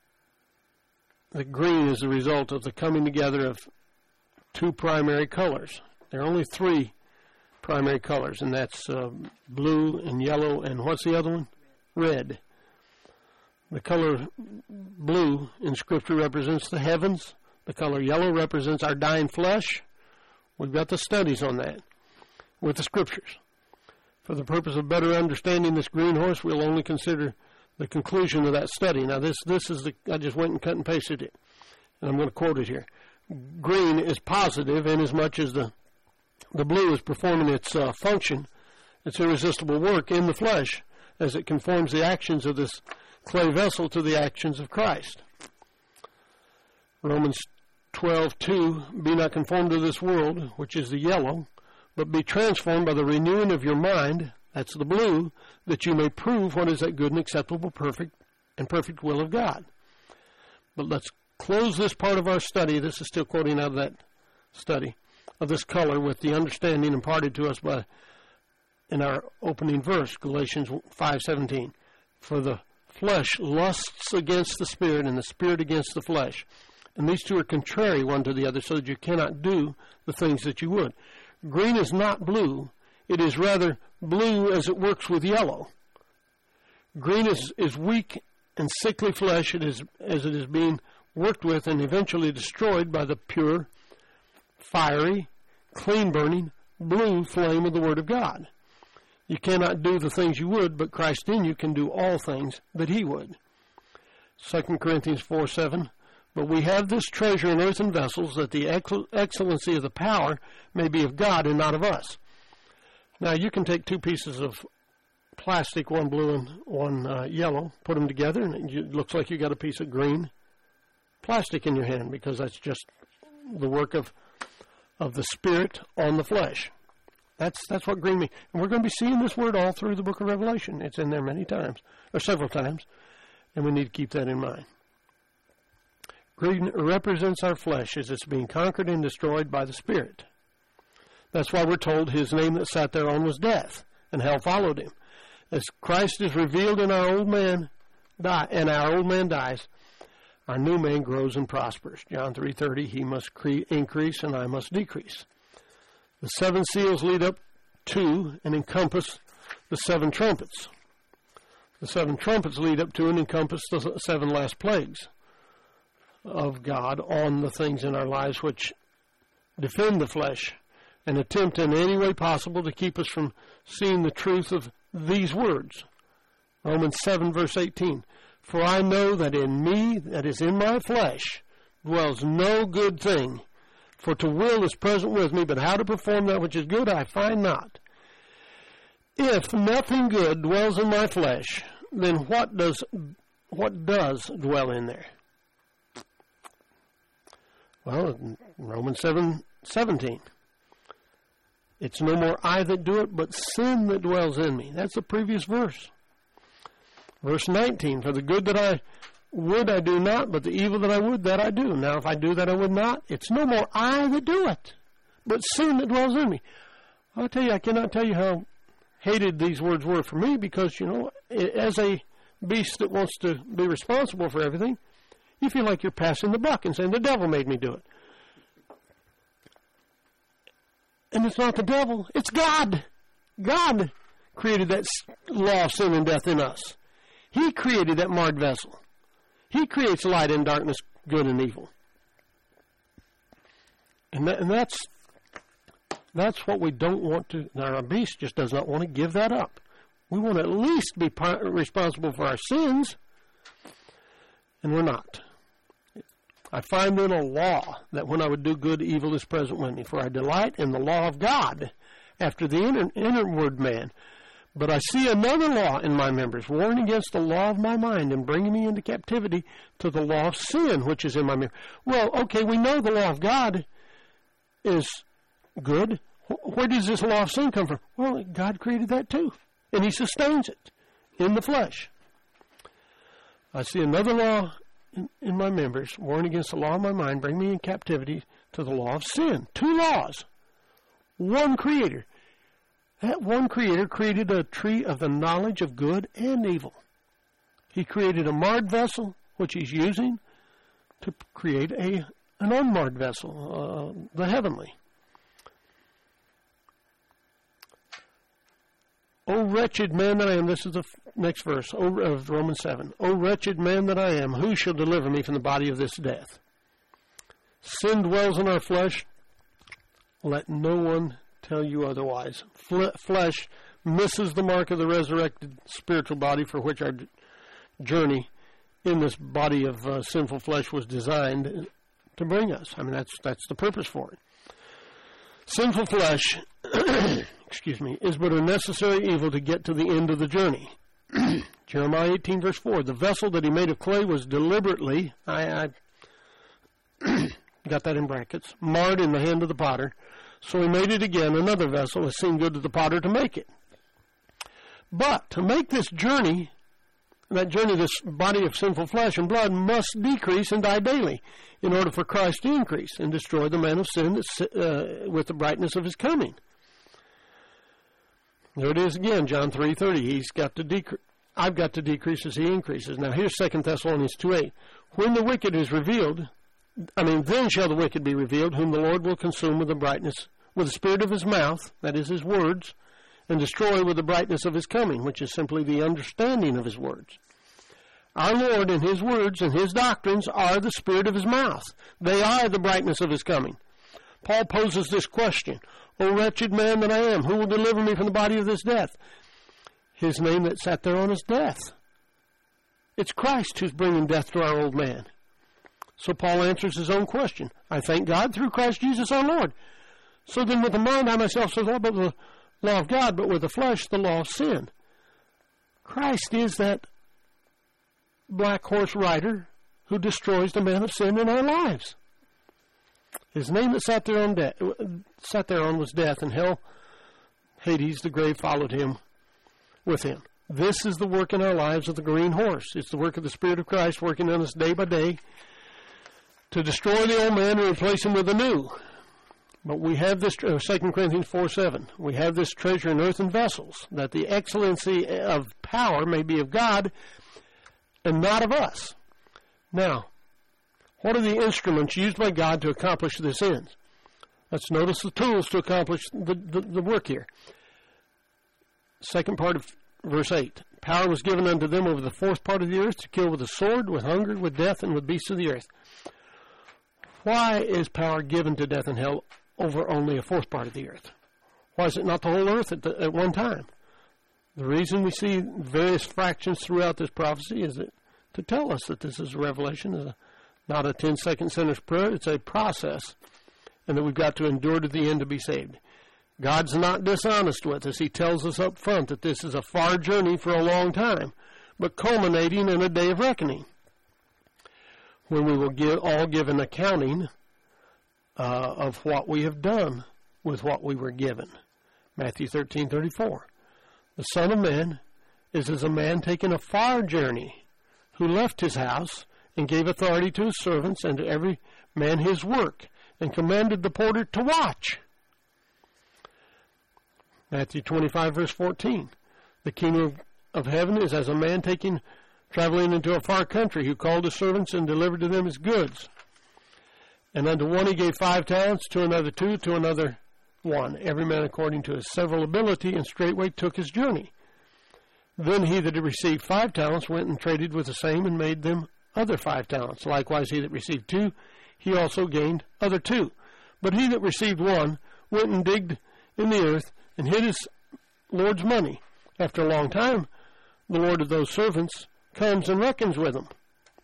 the green is the result of the coming together of two primary colors. There are only three primary colors, and that's blue and yellow, and what's the other one? Red. The color blue in Scripture represents the heavens. The color yellow represents our dying flesh. We've got the studies on that with the Scriptures. For the purpose of better understanding this green horse, we'll only consider the conclusion of that study. Now, this is I just went and cut and pasted it, and I'm going to quote it here. Green is positive inasmuch as the blue is performing its function, its irresistible work in the flesh, as it conforms the actions of this clay vessel to the actions of Christ. Romans 12:2, be not conformed to this world, which is the yellow, but be transformed by the renewing of your mind, that's the blue, that you may prove what is that good and acceptable, perfect will of God. But let's close this part of our study. This is still quoting out of that study of this color with the understanding imparted to us in our opening verse, Galatians 5:17. For the flesh lusts against the spirit, and the spirit against the flesh. And these two are contrary one to the other, so that you cannot do the things that you would. Green is not blue. It is rather blue as it works with yellow. Green is weak and sickly flesh as it is being worked with and eventually destroyed by the pure, fiery, clean-burning, blue flame of the Word of God. You cannot do the things you would, but Christ in you can do all things that He would. 2 Corinthians 4:7, but we have this treasure in earthen vessels, that the excellency of the power may be of God and not of us. Now, you can take two pieces of plastic, one blue and one yellow, put them together, and it looks like you got a piece of green plastic in your hand, because that's just the work of the Spirit on the flesh. That's what green means. And we're going to be seeing this word all through the book of Revelation. It's in there many times, or several times, and we need to keep that in mind. Green represents our flesh as it's being conquered and destroyed by the Spirit. That's why we're told his name that sat thereon was death, and hell followed him. As Christ is revealed in our old man, and our old man dies, our new man grows and prospers. John 3:30, he must increase and I must decrease. The seven seals lead up to and encompass the seven trumpets. The seven trumpets lead up to and encompass the seven last plagues of God on the things in our lives which defend the flesh and attempt in any way possible to keep us from seeing the truth of these words. Romans 7, verse 18. For I know that in me, that is in my flesh, dwells no good thing. For to will is present with me, but how to perform that which is good I find not. If nothing good dwells in my flesh, then what does dwell in there? Well, Romans 7:17. It's no more I that do it, but sin that dwells in me. That's the previous verse. Verse 19, for the good that I would I do not, but the evil that I would, that I do. Now, if I do that I would not, it's no more I that do it, but sin that dwells in me. I'll tell you, I cannot tell you how hated these words were for me, because, as a beast that wants to be responsible for everything, you feel like you're passing the buck and saying, the devil made me do it. And it's not the devil, it's God. God created that law of sin and death in us. He created that marred vessel. He creates light and darkness, good and evil. And that's what we don't want to. Now, our beast just does not want to give that up. We want to at least be responsible for our sins, and we're not. I find in a law that when I would do good, evil is present with me. For I delight in the law of God after the inward man. But I see another law in my members, warring against the law of my mind and bringing me into captivity to the law of sin, which is in my members. Well, okay, we know the law of God is good. Where does this law of sin come from? Well, God created that too, and He sustains it in the flesh. I see another law in my members, warring against the law of my mind, bring me in captivity to the law of sin. Two laws, one Creator. That one Creator created a tree of the knowledge of good and evil. He created a marred vessel, which He's using to create an unmarred vessel, the heavenly. O wretched man that I am, this is the next verse of Romans 7. O wretched man that I am, who shall deliver me from the body of this death? Sin dwells in our flesh. Let no one tell you otherwise. Flesh misses the mark of the resurrected spiritual body for which our journey in this body of sinful flesh was designed to bring us. I mean, that's the purpose for it. Sinful flesh, is but a necessary evil to get to the end of the journey. Jeremiah 18, verse 4, the vessel that He made of clay was deliberately, I got that in brackets, marred in the hand of the potter. So He made it again, another vessel. It seemed good to the potter to make it. But to make this journey, this body of sinful flesh and blood must decrease and die daily in order for Christ to increase and destroy the man of sin with the brightness of His coming. There it is again, John 3:30. I've got to decrease as He increases. Now here's 2 Thessalonians 2:8. When the wicked is revealed, then shall the wicked be revealed, whom the Lord will consume with the spirit of His mouth, that is His words, and destroy with the brightness of His coming, which is simply the understanding of His words. Our Lord and His words and His doctrines are the spirit of His mouth. They are the brightness of His coming. Paul poses this question, O wretched man that I am, who will deliver me from the body of this death? His name that sat there on is death. It's Christ who's bringing death to our old man. So Paul answers his own question. I thank God through Christ Jesus our Lord. So then with the mind I myself serve not the law of God, but with the flesh the law of sin. Christ is that black horse rider who destroys the man of sin in our lives. His name that sat there on was death, and hell, Hades, the grave, followed him with him. This is the work in our lives of the green horse. It's the work of the Spirit of Christ working on us day by day to destroy the old man and replace him with a new. But we have this, 2 Corinthians 4:7, we have this treasure in earthen vessels, that the excellency of power may be of God and not of us. Now, what are the instruments used by God to accomplish this end? Let's notice the tools to accomplish the work here. Second part of verse 8. Power was given unto them over the fourth part of the earth to kill with the sword, with hunger, with death, and with beasts of the earth. Why is power given to death and hell over only a fourth part of the earth? Why is it not the whole earth at one time? The reason we see various fractions throughout this prophecy is that to tell us that this is a revelation, is not a 10-second sinner's prayer. It's a process, and that we've got to endure to the end to be saved. God's not dishonest with us. He tells us up front that this is a far journey for a long time, but culminating in a day of reckoning, when we will all give an accounting of what we have done with what we were given. Matthew 13:34. The Son of Man is as a man taking a far journey, who left his house and gave authority to his servants and to every man his work, and commanded the porter to watch. Matthew 25:14. The kingdom of heaven is as a man traveling into a far country, who called his servants and delivered to them his goods. And unto one he gave 5 talents, to another 2, to another 1, every man according to his several ability, and straightway took his journey. Then he that had received 5 talents went and traded with the same, and made them other 5 talents. Likewise he that received 2, he also gained other 2. But he that received 1 went and digged in the earth, and hid his Lord's money. After a long time, the Lord of those servants comes and reckons with them.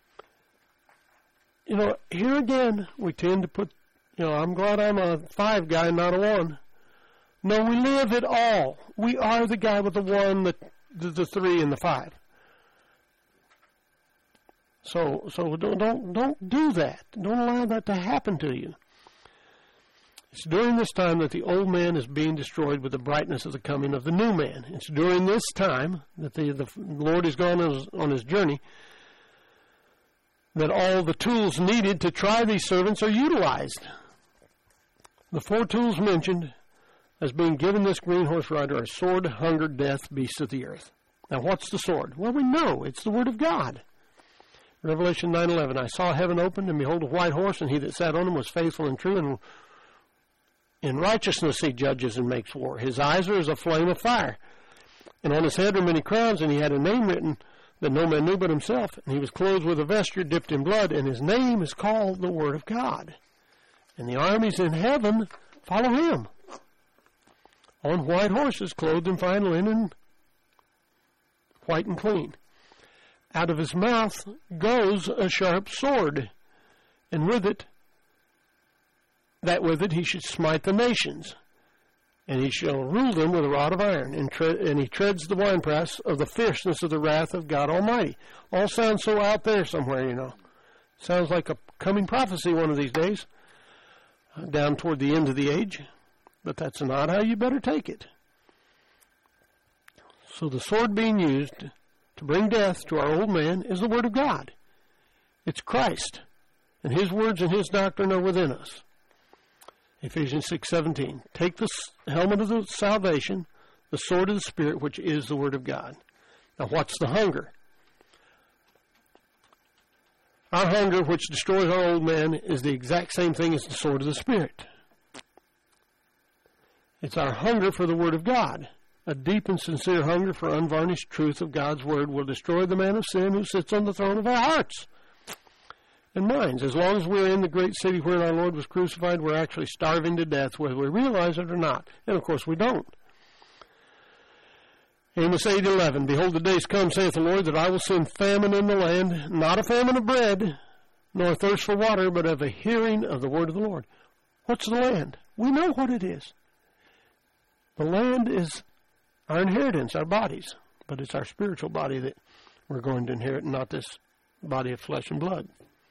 Here again, we tend to put, I'm glad I'm a 5 guy, not a 1. No, we live it all. We are the guy with the 1, the 3, and the 5. So don't do that. Don't allow that to happen to you. It's during this time that the old man is being destroyed with the brightness of the coming of the new man. It's during this time that the Lord is gone on his journey that all the tools needed to try these servants are utilized. The 4 tools mentioned as being given this green horse rider are sword, hunger, death, beasts of the earth. Now what's the sword? Well, we know it's the word of God. Revelation 9:11, I saw heaven opened, and behold a white horse, and he that sat on him was faithful and true, and in righteousness he judges and makes war. His eyes are as a flame of fire, and on his head are many crowns, and he had a name written that no man knew but himself, and he was clothed with a vesture dipped in blood, and his name is called the Word of God. And the armies in heaven follow him, on white horses, clothed in fine linen, white and clean. Out of his mouth goes a sharp sword, and with it he should smite the nations, and he shall rule them with a rod of iron, and he treads the winepress of the fierceness of the wrath of God Almighty. All sounds so out there somewhere, Sounds like a coming prophecy one of these days, down toward the end of the age, but that's not how you better take it. So the sword being used to bring death to our old man is the Word of God. It's Christ, and His words and His doctrine are within us. Ephesians 6:17. Take the helmet of the salvation, the sword of the Spirit, which is the Word of God. Now, what's the hunger? Our hunger, which destroys our old man, is the exact same thing as the sword of the Spirit. It's our hunger for the Word of God. A deep and sincere hunger for unvarnished truth of God's Word will destroy the man of sin who sits on the throne of our hearts and minds. As long as we're in the great city where our Lord was crucified, we're actually starving to death, whether we realize it or not. And, of course, we don't. Amos 8:11, Behold, the days come, saith the Lord, that I will send famine in the land, not a famine of bread, nor a thirst for water, but of a hearing of the word of the Lord. What's the land? We know what it is. The land is our inheritance, our bodies, but it's our spiritual body that we're going to inherit, not this body of flesh and blood.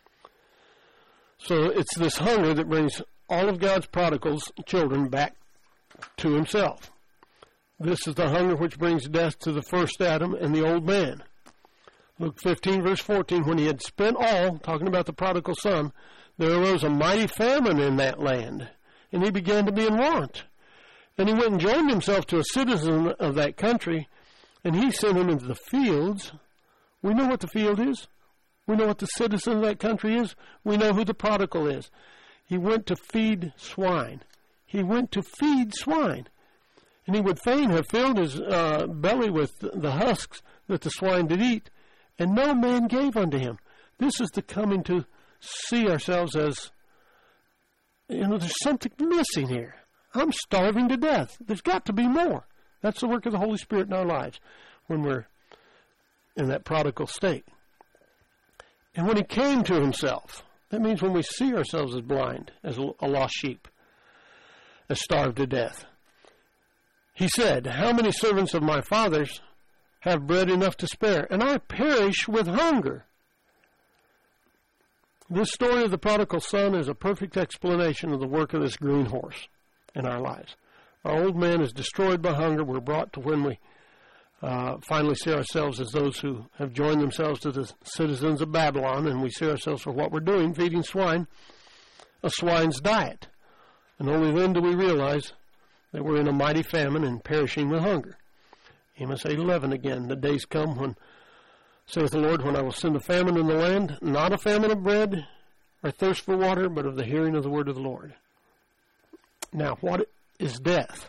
So it's this hunger that brings all of God's prodigals, children, back to Himself. This is the hunger which brings death to the first Adam and the old man. Luke 15, verse 14, when he had spent all, talking about the prodigal son, there arose a mighty famine in that land, and he began to be in want. And he went and joined himself to a citizen of that country, and he sent him into the fields. We know what the field is. We know what the citizen of that country is. We know who the prodigal is. He went to feed swine. He went to feed swine. And he would fain have filled his belly with the husks that the swine did eat, and no man gave unto him. This is the coming to see ourselves as, there's something missing here. I'm starving to death. There's got to be more. That's the work of the Holy Spirit in our lives when we're in that prodigal state. And when he came to himself, that means when we see ourselves as blind, as a lost sheep, as starved to death. He said, how many servants of my father's have bread enough to spare, and I perish with hunger? This story of the prodigal son is a perfect explanation of the work of this green horse in our lives. Our old man is destroyed by hunger. We're brought to when we finally see ourselves as those who have joined themselves to the citizens of Babylon, and we see ourselves for what we're doing, feeding swine, a swine's diet. And only then do we realize that we're in a mighty famine and perishing with hunger. Amos 8:11 again, the days come when, saith the Lord, when I will send a famine in the land, not a famine of bread or thirst for water, but of the hearing of the word of the Lord. Now, what is death?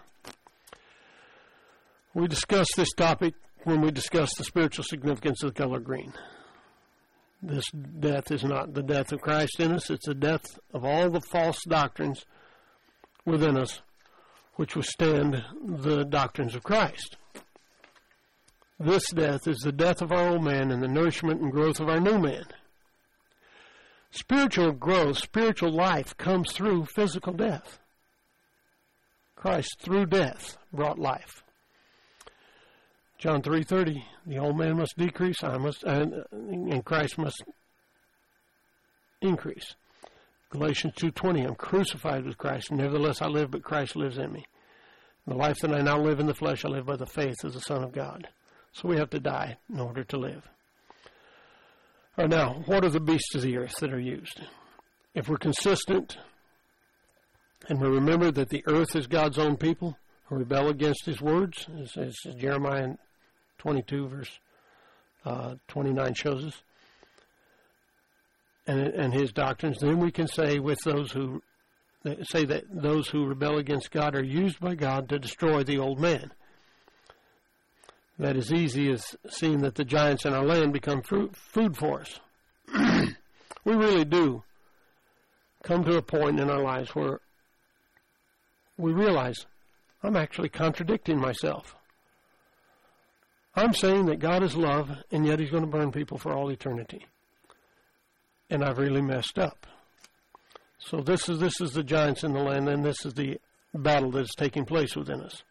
We discussed this topic when we discussed the spiritual significance of the color green. This death is not the death of Christ in us, it's the death of all the false doctrines within us which withstand the doctrines of Christ. This death is the death of our old man and the nourishment and growth of our new man. Spiritual growth, spiritual life comes through physical death. Christ, through death, brought life. John 3:30, the old man must decrease, and Christ must increase. Galatians 2:20, I'm crucified with Christ, nevertheless I live, but Christ lives in me. The life that I now live in the flesh, I live by the faith of the Son of God. So we have to die in order to live. All right, now, what are the beasts of the earth that are used? If we're consistent, and we remember that the earth is God's own people who rebel against his words, as Jeremiah 22 verse 29 shows us, and his doctrines, then we can say with those who say that those who rebel against God are used by God to destroy the old man. That is easy as seeing that the giants in our land become food for us. We really do come to a point in our lives where we realize I'm actually contradicting myself. I'm saying that God is love, and yet he's going to burn people for all eternity. And I've really messed up. So this is the giants in the land, and this is the battle that is taking place within us.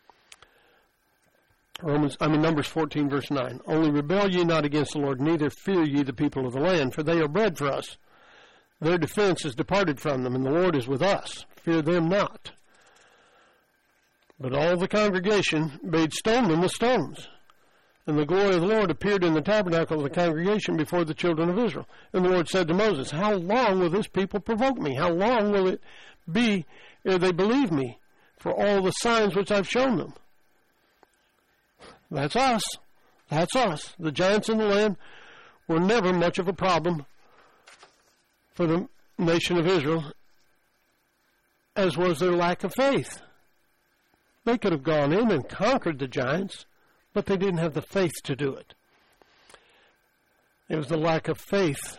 Numbers 14, verse 9. Only rebel ye not against the Lord, neither fear ye the people of the land, for they are bread for us. Their defense is departed from them, and the Lord is with us. Fear them not. But all the congregation bade stone them with stones. And the glory of the Lord appeared in the tabernacle of the congregation before the children of Israel. And the Lord said to Moses, how long will this people provoke me? How long will it be ere they believe me for all the signs which I've shown them? That's us. That's us. The giants in the land were never much of a problem for the nation of Israel, as was their lack of faith. They could have gone in and conquered the giants, but they didn't have the faith to do it. It was the lack of faith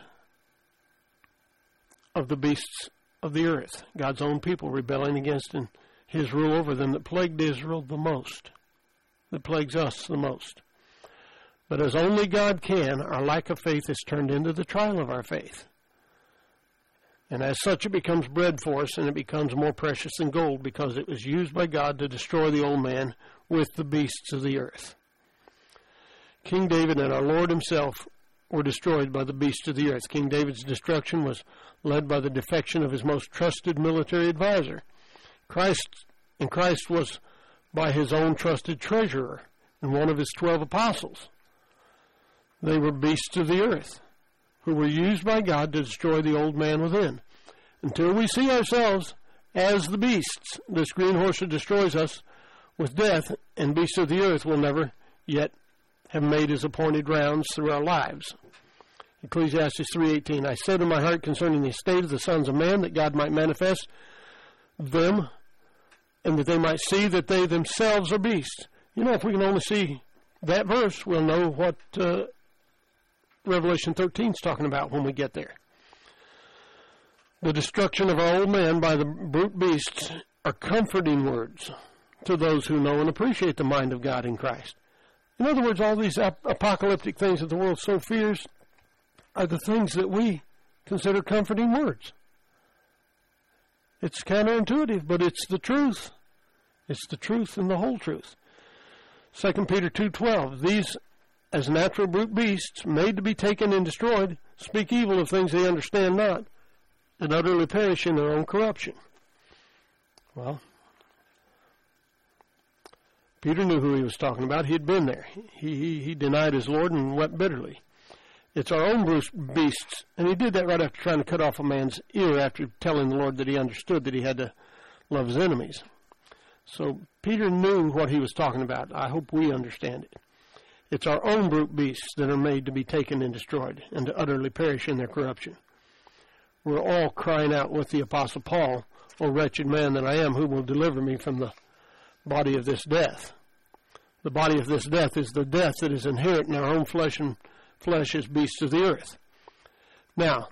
of the beasts of the earth, God's own people rebelling against his rule over them, that plagued Israel the most, that plagues us the most. But as only God can, our lack of faith is turned into the trial of our faith. And as such, it becomes bread for us, and it becomes more precious than gold, because it was used by God to destroy the old man with the beasts of the earth. King David and our Lord himself were destroyed by the beasts of the earth. King David's destruction was led by the defection of his most trusted military advisor. Christ was by his own trusted treasurer and one of his 12 apostles. They were beasts of the earth who were used by God to destroy the old man within. Until we see ourselves as the beasts, this green horse that destroys us with death, and beasts of the earth will never yet have made his appointed rounds through our lives. Ecclesiastes 3:18, I said in my heart concerning the estate of the sons of man, that God might manifest them, and that they might see that they themselves are beasts. You know, if we can only see that verse, we'll know what Revelation 13 is talking about when we get there. The destruction of our old man by the brute beasts are comforting words to those who know and appreciate the mind of God in Christ. In other words, all these apocalyptic things that the world so fears are the things that we consider comforting words. It's counterintuitive, but it's the truth. It's the truth and the whole truth. 2 Peter 2:12, these, as natural brute beasts, made to be taken and destroyed, speak evil of things they understand not, and utterly perish in their own corruption. Well, Peter knew who he was talking about. He had been there. He denied his Lord and wept bitterly. It's our own beasts, and he did that right after trying to cut off a man's ear after telling the Lord that he understood that he had to love his enemies. So Peter knew what he was talking about. I hope we understand it. It's our own brute beasts that are made to be taken and destroyed and to utterly perish in their corruption. We're all crying out with the Apostle Paul, O wretched man that I am, who will deliver me from the body of this death? The body of this death is the death that is inherent in our own flesh and flesh as beasts of the earth. Now,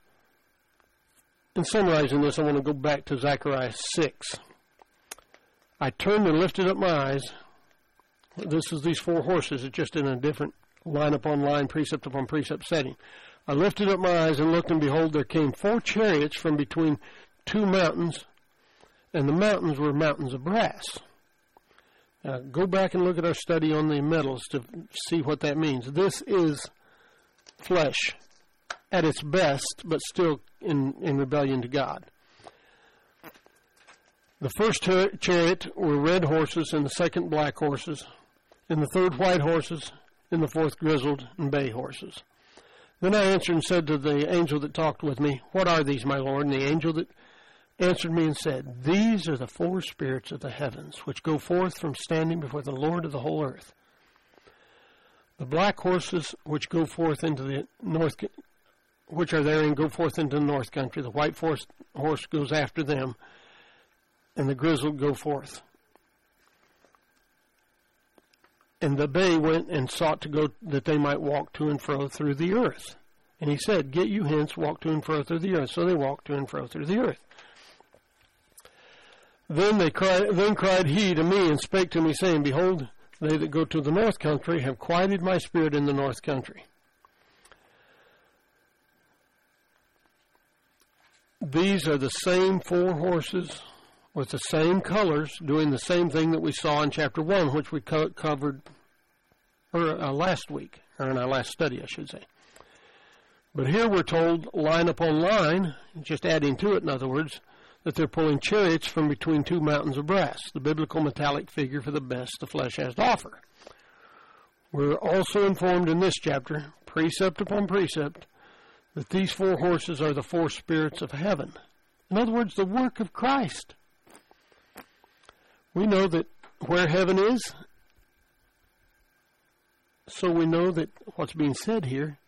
in summarizing this, I want to go back to Zechariah 6. I turned and lifted up my eyes. This is these four horses. It's just in a different line upon line, precept upon precept setting. I lifted up my eyes and looked, and behold, there came 4 chariots from between 2 mountains, and the mountains were mountains of brass. Now, go back and look at our study on the metals to see what that means. This is flesh at its best, but still in rebellion to God. The first chariot were red horses, and the second black horses, and the third white horses, and the fourth grizzled and bay horses. Then I answered and said to the angel that talked with me, What are these, my Lord? And the angel that answered me and said, These are the 4 spirits of the heavens, which go forth from standing before the Lord of the whole earth. The black horses which go forth into the north, which are therein, go forth into the north country. The white horse goes after them, and the grizzled go forth. And the bay went and sought to go that they might walk to and fro through the earth. And he said, Get you hence, walk to and fro through the earth. So they walked to and fro through the earth. Then cried he to me and spake to me, saying, Behold, they that go to the north country have quieted my spirit in the north country. These are the same 4 horses with the same colors, doing the same thing that we saw in chapter 1, which we covered last week, or in our last study, I should say. But here we're told, line upon line, just adding to it, in other words, that they're pulling chariots from between 2 mountains of brass, the biblical metallic figure for the best the flesh has to offer. We're also informed in this chapter, precept upon precept, that these 4 horses are the 4 spirits of heaven. In other words, the work of Christ. We know that where heaven is, so we know that what's being said here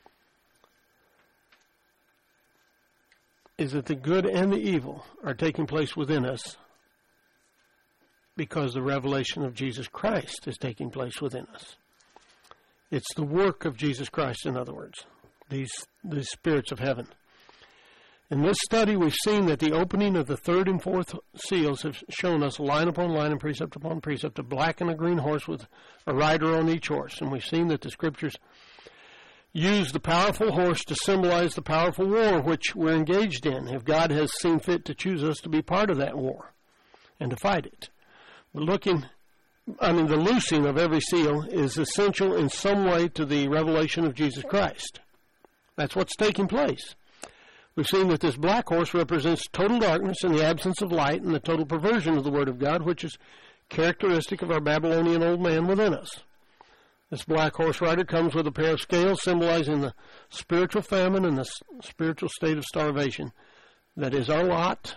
is that the good and the evil are taking place within us because the revelation of Jesus Christ is taking place within us. It's the work of Jesus Christ, in other words, these spirits of heaven. In this study, we've seen that the opening of the 3rd and 4th seals have shown us line upon line and precept upon precept, a black and a green horse with a rider on each horse. And we've seen that the Scriptures use the powerful horse to symbolize the powerful war which we're engaged in, if God has seen fit to choose us to be part of that war and to fight it. The loosing of every seal is essential in some way to the revelation of Jesus Christ. That's what's taking place. We've seen that this black horse represents total darkness and the absence of light and the total perversion of the Word of God, which is characteristic of our Babylonian old man within us. This black horse rider comes with a pair of scales symbolizing the spiritual famine and the spiritual state of starvation that is our lot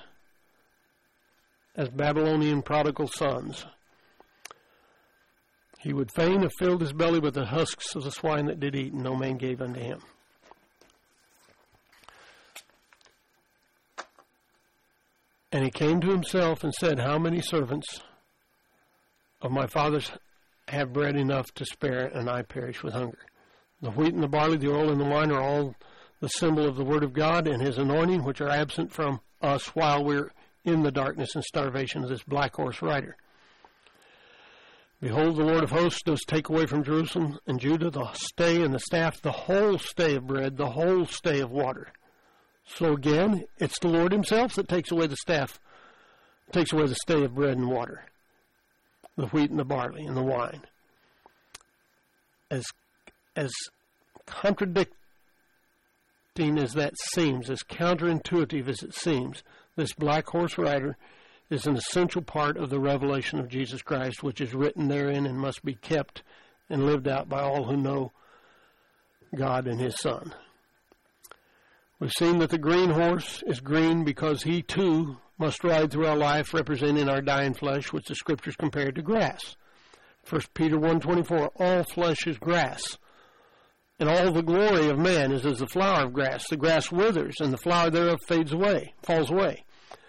as Babylonian prodigal sons. He would fain have filled his belly with the husks of the swine that did eat, and no man gave unto him. And he came to himself and said, How many servants of my father's have bread enough to spare, and I perish with hunger? The wheat and the barley, the oil and the wine are all the symbol of the Word of God and His anointing, which are absent from us while we're in the darkness and starvation of this black horse rider. Behold, the Lord of hosts does take away from Jerusalem and Judah the stay and the staff, the whole stay of bread, the whole stay of water. So again, it's the Lord himself that takes away the staff, takes away the stay of bread and water, the wheat and the barley and the wine. As contradicting as that seems, as counterintuitive as it seems, this black horse rider is an essential part of the revelation of Jesus Christ, which is written therein and must be kept and lived out by all who know God and his Son. We've seen that the green horse is green because he too must ride through our life representing our dying flesh, which the Scriptures compared to grass. 1 Peter 1:24, all flesh is grass, and all the glory of man is as the flower of grass. The grass withers, and the flower thereof falls away.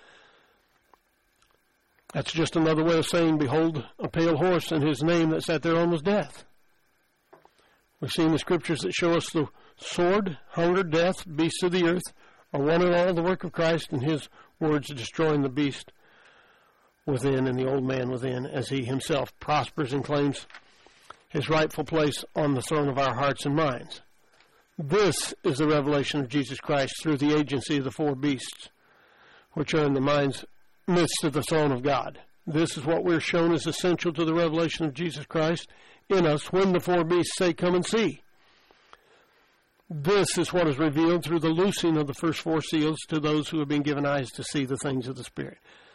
That's just another way of saying, behold, a pale horse, and his name that sat thereon was death. We've seen the Scriptures that show us the sword, hunger, death, beasts of the earth, are one and all the work of Christ, and his words destroying the beast within and the old man within, as he himself prospers and claims his rightful place on the throne of our hearts and minds. This is the revelation of Jesus Christ through the agency of the four beasts, which are in the midst of the throne of God. This is what we're shown as essential to the revelation of Jesus Christ in us when the four beasts say, come and see. This is what is revealed through the loosing of the first four seals to those who have been given eyes to see the things of the Spirit.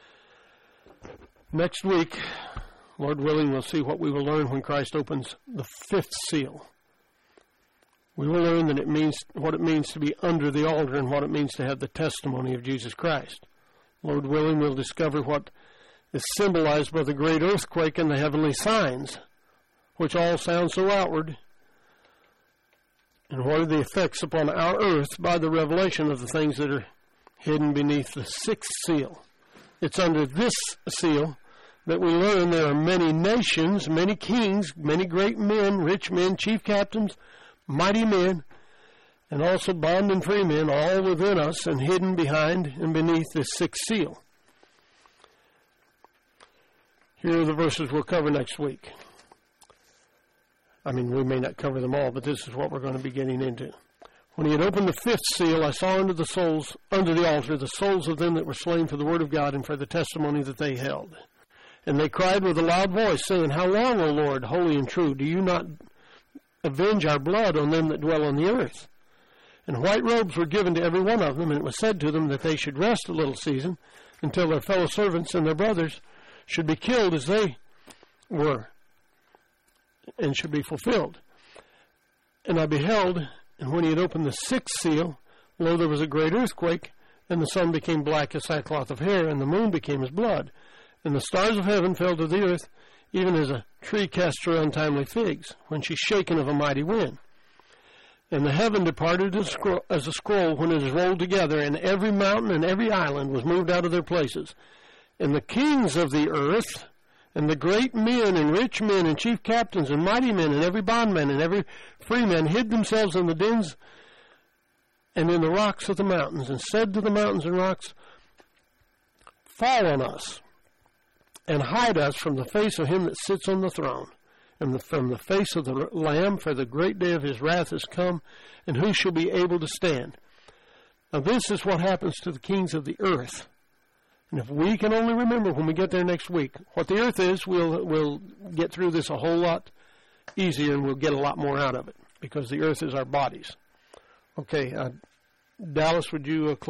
Next week, Lord willing, we'll see what we will learn when Christ opens the fifth seal. We will learn that what it means to be under the altar and what it means to have the testimony of Jesus Christ. Lord willing, we'll discover what is symbolized by the great earthquake and the heavenly signs, which all sound so outward, and what are the effects upon our earth by the revelation of the things that are hidden beneath the sixth seal. It's under this seal that we learn there are many nations, many kings, many great men, rich men, chief captains, mighty men, and also bond and free men, all within us and hidden behind and beneath this sixth seal. Here are the verses we'll cover next week. I mean, we may not cover them all, but this is what we're going to be getting into. When he had opened the fifth seal, I saw under the altar, the souls of them that were slain for the word of God and for the testimony that they held. And they cried with a loud voice, saying, how long, O Lord, holy and true, do you not avenge our blood on them that dwell on the earth? And white robes were given to every one of them, and it was said to them that they should rest a little season until their fellow servants and their brothers should be killed as they were, and should be fulfilled. And I beheld, and when he had opened the sixth seal, lo, there was a great earthquake, and the sun became black as sackcloth of hair, and the moon became as blood, and the stars of heaven fell to the earth, even as a tree casts her untimely figs, when she's shaken of a mighty wind. And the heaven departed as a scroll when it is rolled together, and every mountain and every island was moved out of their places. And the kings of the earth, and the great men and rich men and chief captains and mighty men and every bondman and every freeman hid themselves in the dens and in the rocks of the mountains, and said to the mountains and rocks, fall on us and hide us from the face of him that sits on the throne, and from the face of the Lamb, for the great day of his wrath is come, and who shall be able to stand? Now this is what happens to the kings of the earth. And if we can only remember when we get there next week what the earth is, we'll get through this a whole lot easier, and we'll get a lot more out of it, because the earth is our bodies. Okay, Dallas, would you